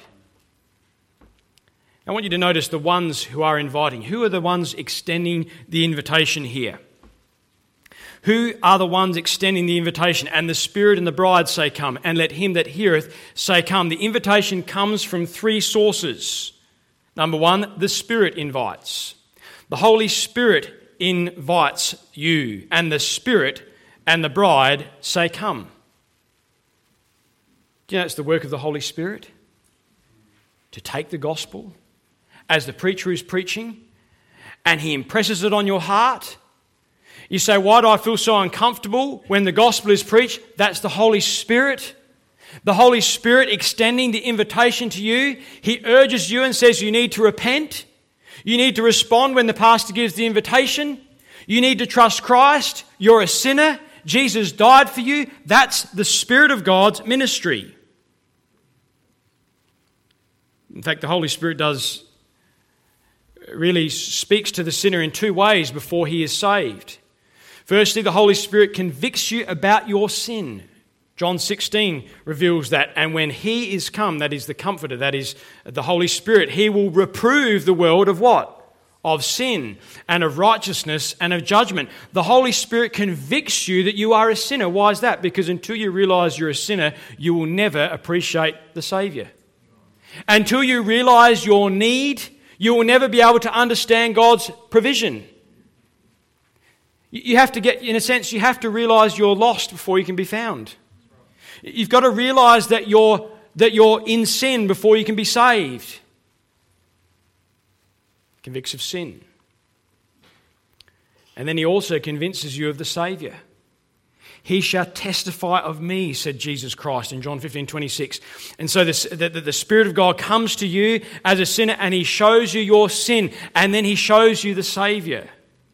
[SPEAKER 1] I want you to notice the ones who are inviting. Who are the ones extending the invitation here? Who are the ones extending the invitation? And the Spirit and the bride say, come. And let him that heareth say, come. The invitation comes from three sources. Number one, the Spirit invites. The Holy Spirit invites you. And the Spirit and the bride say, come. Do you know it's the work of the Holy Spirit? To take the gospel as the preacher is preaching, and he impresses it on your heart. You say, why do I feel so uncomfortable when the gospel is preached? That's the Holy Spirit. The Holy Spirit extending the invitation to you. He urges you and says you need to repent. You need to respond when the pastor gives the invitation. You need to trust Christ. You're a sinner. Jesus died for you. That's the Spirit of God's ministry. In fact, the Holy Spirit does really speaks to the sinner in two ways before he is saved. Firstly, the Holy Spirit convicts you about your sin. John sixteen reveals that. And when he is come, that is the Comforter, that is the Holy Spirit, he will reprove the world of what? Of sin and of righteousness and of judgment. The Holy Spirit convicts you that you are a sinner. Why is that? Because until you realise you're a sinner, you will never appreciate the Saviour. Until you realise your need, you will never be able to understand God's provision. You have to get, in a sense, you have to realise you're lost before you can be found. You've got to realise that you're, that you're in sin before you can be saved. Convicts of sin. And then he also convinces you of the Saviour. He shall testify of me, said Jesus Christ in John fifteen twenty-six. And so this, the, the Spirit of God comes to you as a sinner and he shows you your sin, and then he shows you the Saviour.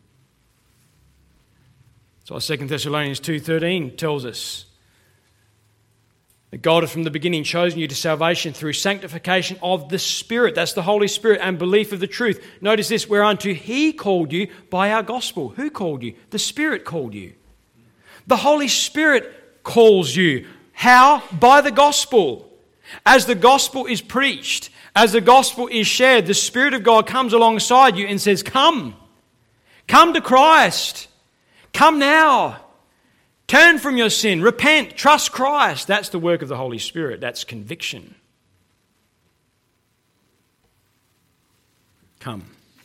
[SPEAKER 1] So Second Thessalonians two thirteen tells us that God has from the beginning chosen you to salvation through sanctification of the Spirit. That's the Holy Spirit, and belief of the truth. Notice this, whereunto he called you by our gospel. Who called you? The Spirit called you. The Holy Spirit calls you. How? By the gospel. As the gospel is preached, as the gospel is shared, the Spirit of God comes alongside you and says, come. Come to Christ. Come now. Turn from your sin. Repent. Trust Christ. That's the work of the Holy Spirit. That's conviction. Come.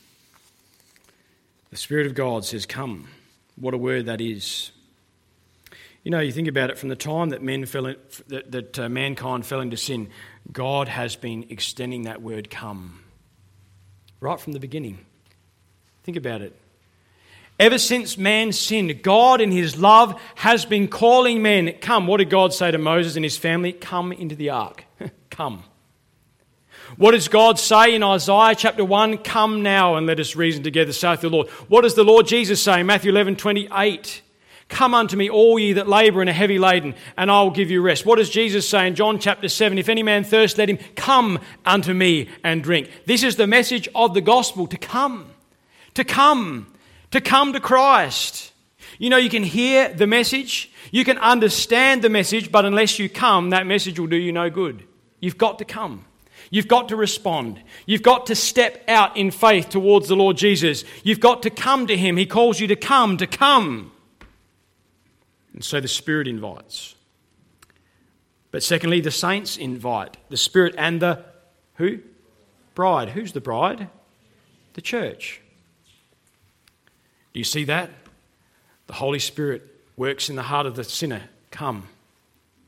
[SPEAKER 1] The Spirit of God says, come. What a word that is. You know, you think about it, from the time that men fell in, that, that uh, mankind fell into sin, God has been extending that word come. Right from the beginning. Think about it. Ever since man sinned, God in his love has been calling men, come. What did God say to Moses and his family? Come into the ark. Come. What does God say in Isaiah chapter one? Come now and let us reason together, saith the Lord. What does the Lord Jesus say in Matthew eleven twenty-eight? Come unto me, all ye that labour and are heavy laden, and I will give you rest. What does Jesus say in John chapter seven? If any man thirst, let him come unto me and drink. This is the message of the gospel, to come. To come. To come to Christ. You know, you can hear the message, you can understand the message, but unless you come, that message will do you no good. You've got to come. You've got to respond. You've got to step out in faith towards the Lord Jesus. You've got to come to him. He calls you to come, to come. And so the Spirit invites. But secondly, the saints invite. The Spirit and the who? Bride. Who's the bride? The church. Do you see that? The Holy Spirit works in the heart of the sinner. Come.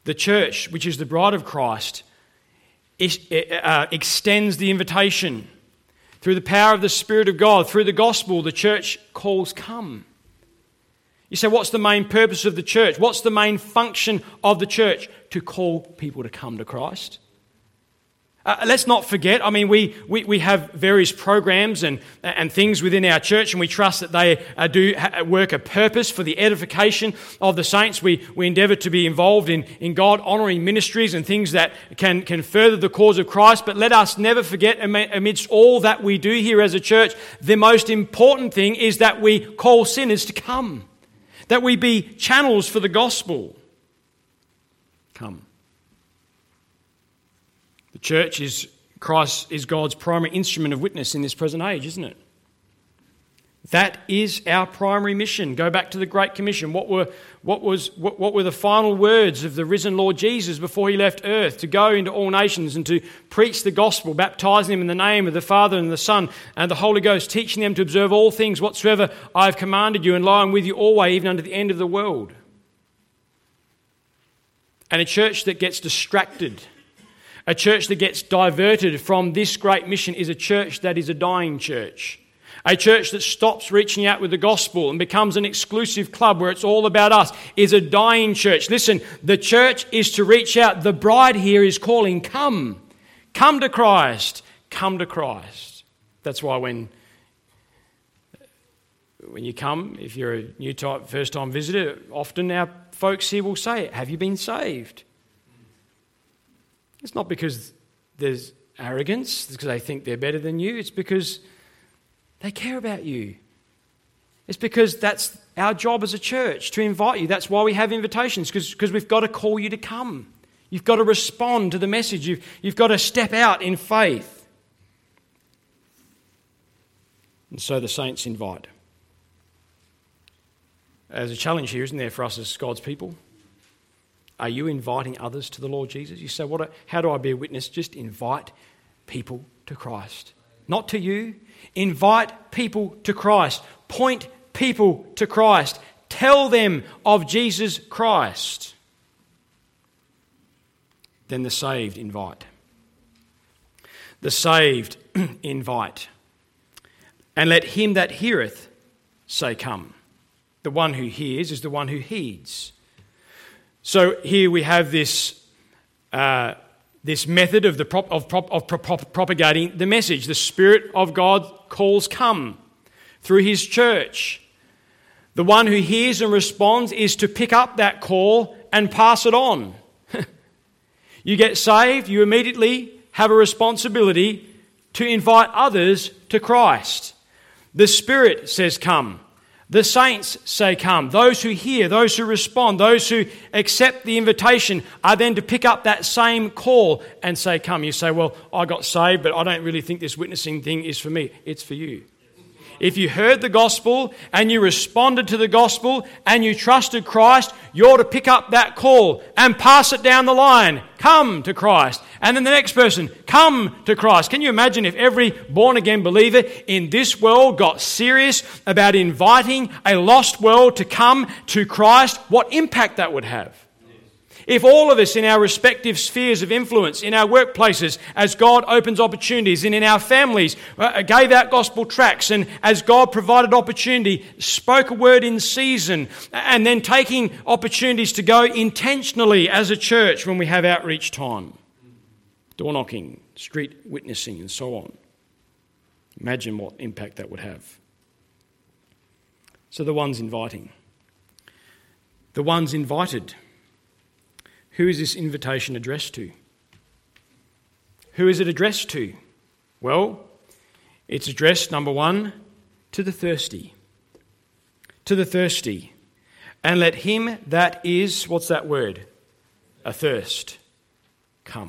[SPEAKER 1] The church, which is the bride of Christ, is, uh, extends the invitation. Through the power of the Spirit of God, through the gospel, the church calls, come. You say, what's the main purpose of the church? What's the main function of the church? To call people to come to Christ. Uh, let's not forget, I mean, we, we, we have various programs and, and things within our church, and we trust that they uh, do ha- work a purpose for the edification of the saints. We, we endeavour to be involved in, in God-honouring ministries and things that can, can further the cause of Christ. But let us never forget, amidst all that we do here as a church, the most important thing is that we call sinners to come, that we be channels for the gospel. Come. The church is Christ is God's primary instrument of witness in this present age, isn't it? That is our primary mission. Go back to the Great Commission. What were what was what, what were the final words of the risen Lord Jesus before he left earth? To go into all nations and to preach the gospel, baptizing them in the name of the Father and the Son and the Holy Ghost, teaching them to observe all things whatsoever I have commanded you, and lo, I'm with you always, even unto the end of the world. And a church that gets distracted, a church that gets diverted from this great mission, is a church that is a dying church. A church that stops reaching out with the gospel and becomes an exclusive club where it's all about us is a dying church. Listen, the church is to reach out. The bride here is calling, come. Come to Christ. Come to Christ. That's why when, when you come, if you're a new type, first-time visitor, often our folks here will say, have you been saved? It's not because there's arrogance, it's because they think they're better than you. It's because they care about you. It's because that's our job as a church, to invite you. That's why we have invitations, because because we've got to call you to come. You've got to respond to the message. You've, you've got to step out in faith. And so the saints invite. There's a challenge here, isn't there, for us as God's people? Are you inviting others to the Lord Jesus? You say, "What? How do I be a witness?" Just invite people to Christ. Not to you. Invite people to Christ. Point people to Christ. Tell them of Jesus Christ. Then the saved invite. The saved invite. And let him that heareth say, come. The one who hears is the one who heeds. So here we have this uh, this method of the prop, of, prop, of pro, prop, propagating the message. The Spirit of God calls, come, through his church. The one who hears and responds is to pick up that call and pass it on. You get saved, you immediately have a responsibility to invite others to Christ. The Spirit says, come. The saints say come. Those who hear, those who respond, those who accept the invitation are then to pick up that same call and say come. You say, well, I got saved, but I don't really think this witnessing thing is for me. It's for you. If you heard the gospel and you responded to the gospel and you trusted Christ, you're to pick up that call and pass it down the line. Come to Christ. And then the next person, come to Christ. Can you imagine if every born-again believer in this world got serious about inviting a lost world to come to Christ? What impact that would have? If all of us in our respective spheres of influence, in our workplaces, as God opens opportunities, and in our families, uh, gave out gospel tracts, and as God provided opportunity, spoke a word in season, and then taking opportunities to go intentionally as a church when we have outreach time, door knocking, street witnessing, and so on. Imagine what impact that would have. So the ones inviting. The ones invited. Who is this invitation addressed to? Who is it addressed to? Well, it's addressed, number one, to the thirsty. To the thirsty. And let him that is, what's that word? Athirst, come.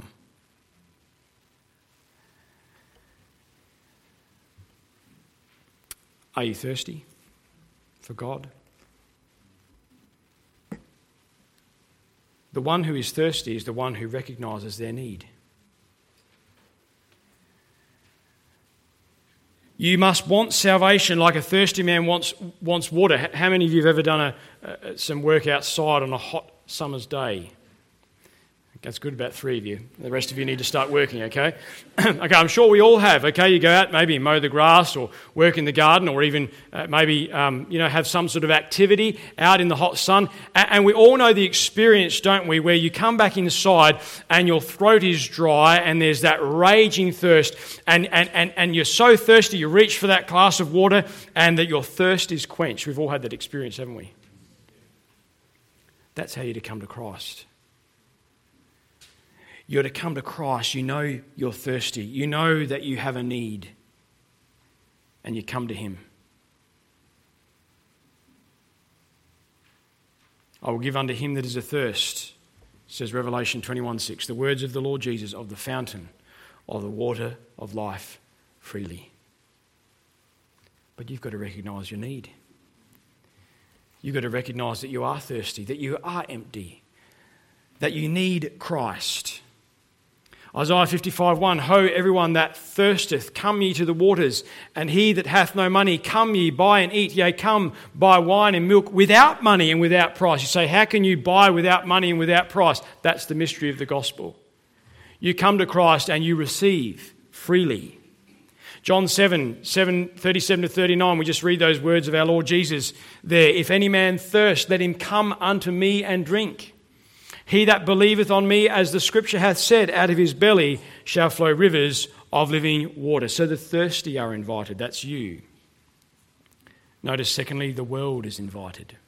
[SPEAKER 1] Are you thirsty for God? The one who is thirsty is the one who recognises their need. You must want salvation like a thirsty man wants wants water. How many of you have ever done a, uh, some work outside on a hot summer's day? That's good, about three of you. The rest of you need to start working, okay? Okay, I'm sure we all have, okay? You go out, maybe mow the grass or work in the garden or even uh, maybe, um, you know, have some sort of activity out in the hot sun. And, and we all know the experience, don't we, where you come back inside and your throat is dry and there's that raging thirst and, and, and, and you're so thirsty you reach for that glass of water and that your thirst is quenched. We've all had that experience, haven't we? That's how you're to come to Christ. You're to come to Christ. You know you're thirsty. You know that you have a need. And you come to him. I will give unto him that is athirst, says Revelation twenty-one six, the words of the Lord Jesus, of the fountain of the water of life freely. But you've got to recognise your need. You've got to recognise that you are thirsty, that you are empty, that you need Christ. Isaiah fifty-five one, Ho, everyone that thirsteth, come ye to the waters, and he that hath no money, come ye, buy and eat, yea, come, buy wine and milk without money and without price. You say, how can you buy without money and without price? That's the mystery of the gospel. You come to Christ and you receive freely. John seven, seven, thirty-seven to thirty-nine, we just read those words of our Lord Jesus there. If any man thirst, let him come unto me and drink. He that believeth on me, as the scripture hath said, out of his belly shall flow rivers of living water. So the thirsty are invited. That's you. Notice, secondly, the world is invited.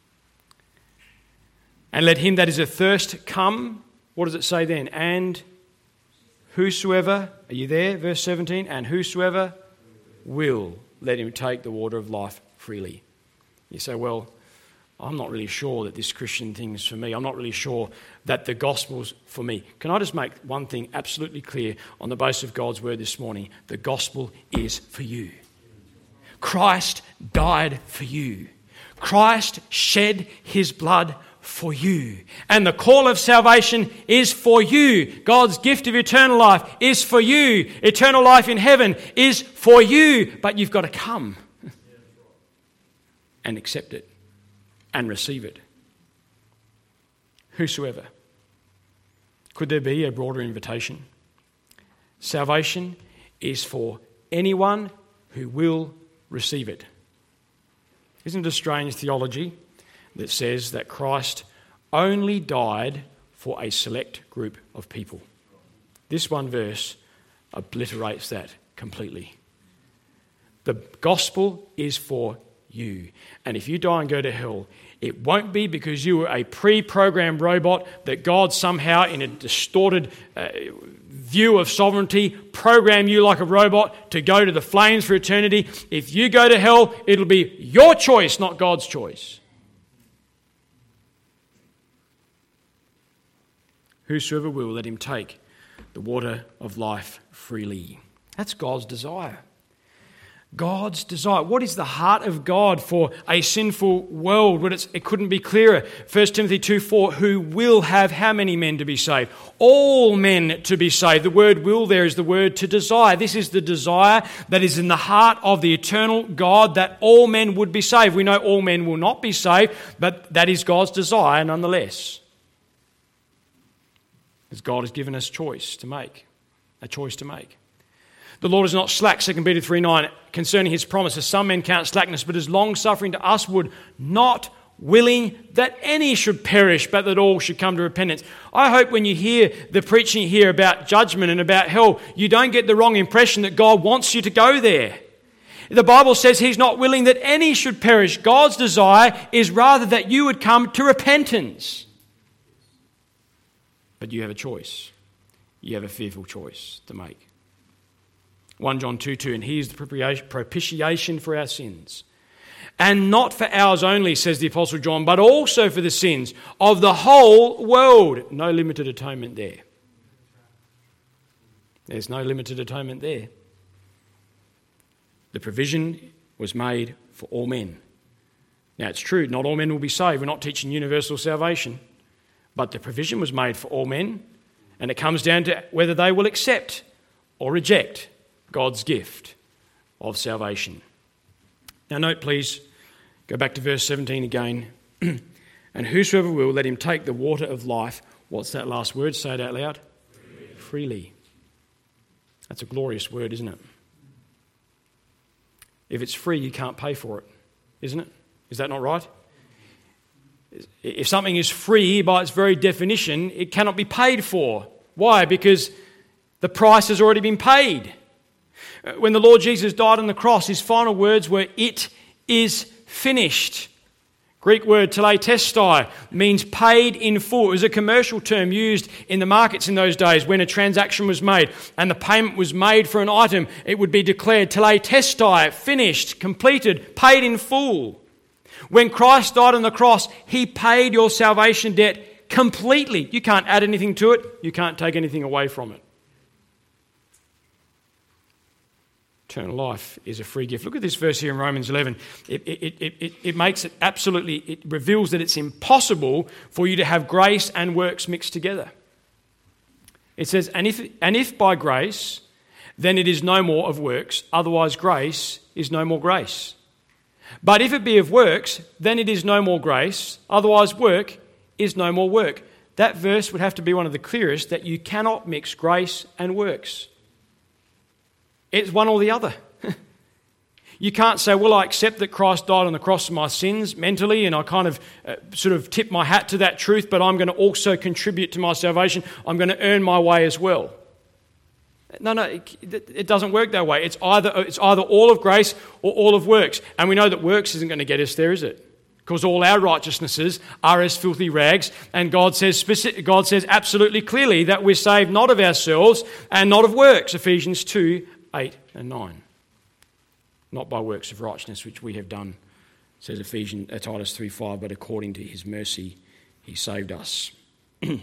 [SPEAKER 1] And let him that is athirst come. What does it say then? And whosoever, are you there? Verse seventeen. And whosoever will, let him take the water of life freely. You say, well, I'm not really sure that this Christian thing is for me. I'm not really sure that the gospel's for me. Can I just make one thing absolutely clear on the basis of God's word this morning? The gospel is for you. Christ died for you. Christ shed his blood for you. And the call of salvation is for you. God's gift of eternal life is for you. Eternal life in heaven is for you. But you've got to come and accept it. And receive it. Whosoever. Could there be a broader invitation? Salvation is for anyone who will receive it. Isn't it a strange theology that says that Christ only died for a select group of people? This one verse obliterates that completely. The gospel is for you. And if you die and go to hell, it won't be because you were a pre-programmed robot that God somehow, in a distorted uh, view of sovereignty, programmed you like a robot to go to the flames for eternity. If you go to hell, it'll be your choice, not God's choice. Whosoever will, let him take the water of life freely. That's God's desire. God's desire. What is the heart of God for a sinful world? Well, it's, it couldn't be clearer. First Timothy two four, who will have how many men to be saved? All men to be saved. The word will there is the word to desire. This is the desire that is in the heart of the eternal God, that all men would be saved. We know all men will not be saved, but that is God's desire nonetheless. Because God has given us choice to make, a choice to make. The Lord is not slack, Second Peter three nine, concerning his promises. Some men count slackness, but is long-suffering to usward, not willing that any should perish, but that all should come to repentance. I hope when you hear the preaching here about judgment and about hell, you don't get the wrong impression that God wants you to go there. The Bible says he's not willing that any should perish. God's desire is rather that you would come to repentance. But you have a choice. You have a fearful choice to make. First John two two, and he is the propitiation for our sins. And not for ours only, says the Apostle John, but also for the sins of the whole world. No limited atonement there. There's no limited atonement there. The provision was made for all men. Now it's true, not all men will be saved. We're not teaching universal salvation. But the provision was made for all men, and it comes down to whether they will accept or reject God's gift of salvation. Now note please, go back to verse seventeen again. And whosoever will, let him take the water of life What's that last word? Say it out loud. Freely. Freely. That's a glorious word, isn't it? If it's free, you can't pay for it, isn't it? Is that not right? If something is free, by its very definition, it cannot be paid for. Why? Because the price has already been paid. When the Lord Jesus died on the cross, his final words were, "It is finished." Greek word teletestai means paid in full. It was a commercial term used in the markets in those days when a transaction was made and the payment was made for an item. It would be declared teletestai, finished, completed, paid in full. When Christ died on the cross, he paid your salvation debt completely. You can't add anything to it. You can't take anything away from it. Eternal life is a free gift. Look at this verse here in Romans eleven. It, it, it, it, it makes it absolutely, it reveals that it's impossible for you to have grace and works mixed together. It says, and if, and if by grace, then it is no more of works, otherwise grace is no more grace. But if it be of works, then it is no more grace, otherwise work is no more work. That verse would have to be one of the clearest, that you cannot mix grace and works. It's one or the other. You can't say, well, I accept that Christ died on the cross for my sins mentally, and I kind of uh, sort of tip my hat to that truth, but I'm going to also contribute to my salvation. I'm going to earn my way as well. No, no, it, it doesn't work that way. It's either, it's either all of grace or all of works. And we know that works isn't going to get us there, is it? Because all our righteousnesses are as filthy rags, and God says specific, God says absolutely clearly that we're saved not of ourselves and not of works, Ephesians two, eight and nine. Not by works of righteousness which we have done, says Ephesians, uh, Titus three five, but according to his mercy he saved us. And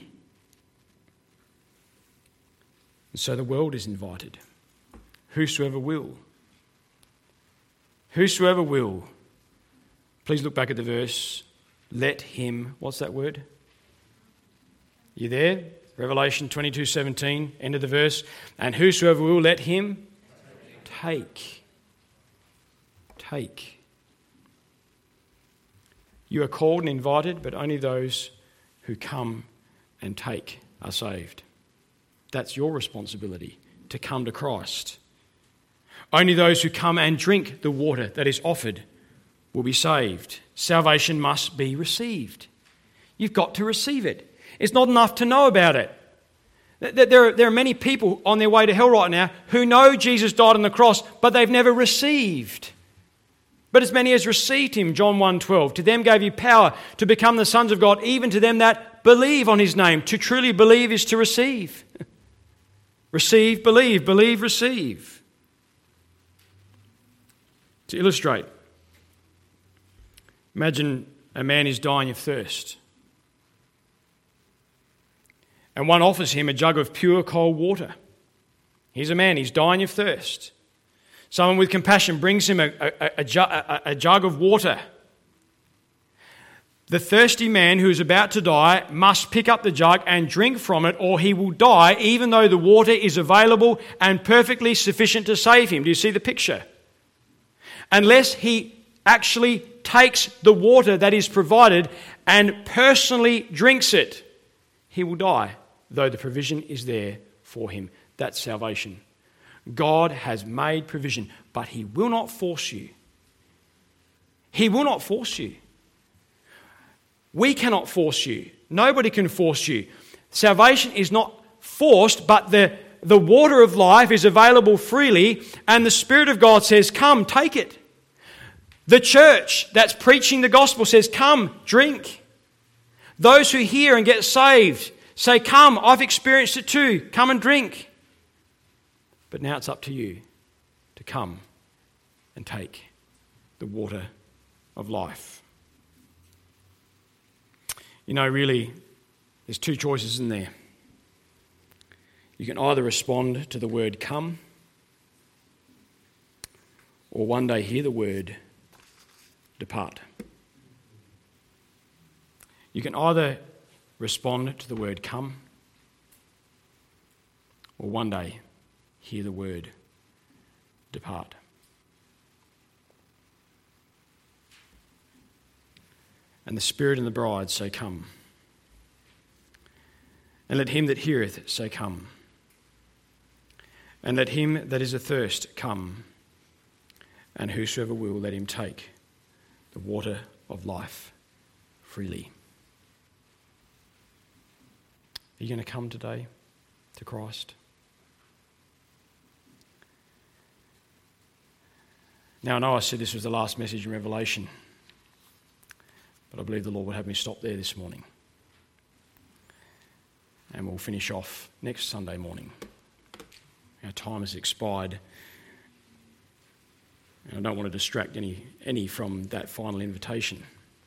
[SPEAKER 1] so the world is invited. Whosoever will. Whosoever will. Please look back at the verse. Let him, what's that word? You there? Revelation twenty-two seventeen, end of the verse. And whosoever will, let him take. Take. You are called and invited, but only those who come and take are saved. That's your responsibility, to come to Christ. Only those who come and drink the water that is offered will be saved. Salvation must be received. You've got to receive it. It's not enough to know about it. There are, there are many people on their way to hell right now who know Jesus died on the cross, but they've never received. But as many as received him, John one twelve, to them gave you power to become the sons of God, even to them that believe on his name. To truly believe is to receive. Receive, believe, believe, receive. To illustrate, imagine a man is dying of thirst, and one offers him a jug of pure cold water. Here's a man, he's dying of thirst. Someone with compassion brings him a, a, a, a, a jug of water. The thirsty man who is about to die must pick up the jug and drink from it, or he will die, even though the water is available and perfectly sufficient to save him. Do you see the picture? Unless he actually takes the water that is provided and personally drinks it, he will die, though the provision is there for him. That's salvation. God has made provision, but he will not force you. He will not force you. We cannot force you. Nobody can force you. Salvation is not forced, but the, the water of life is available freely, and the Spirit of God says, come, take it. The church that's preaching the gospel says, come, drink. Those who hear and get saved say, come, I've experienced it too. Come and drink. But now it's up to you to come and take the water of life. You know, really, there's two choices in there. You can either respond to the word come, or one day hear the word depart. You can either respond to the word come, or one day hear the word depart. And the Spirit and the bride say, come. And let him that heareth say, Come. And let him that is athirst come. And whosoever will, let him take the water of life freely. Are you going to come today to Christ? Now, I know I said this was the last message in Revelation, but I believe the Lord would have me stop there this morning. And we'll finish off next Sunday morning. Our time has expired. And I don't want to distract any, any from that final invitation.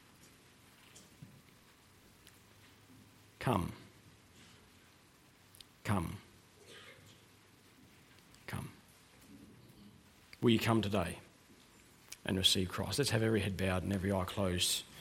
[SPEAKER 1] Come. Come. Come. Will you come today and receive Christ? Let's have every head bowed and every eye closed.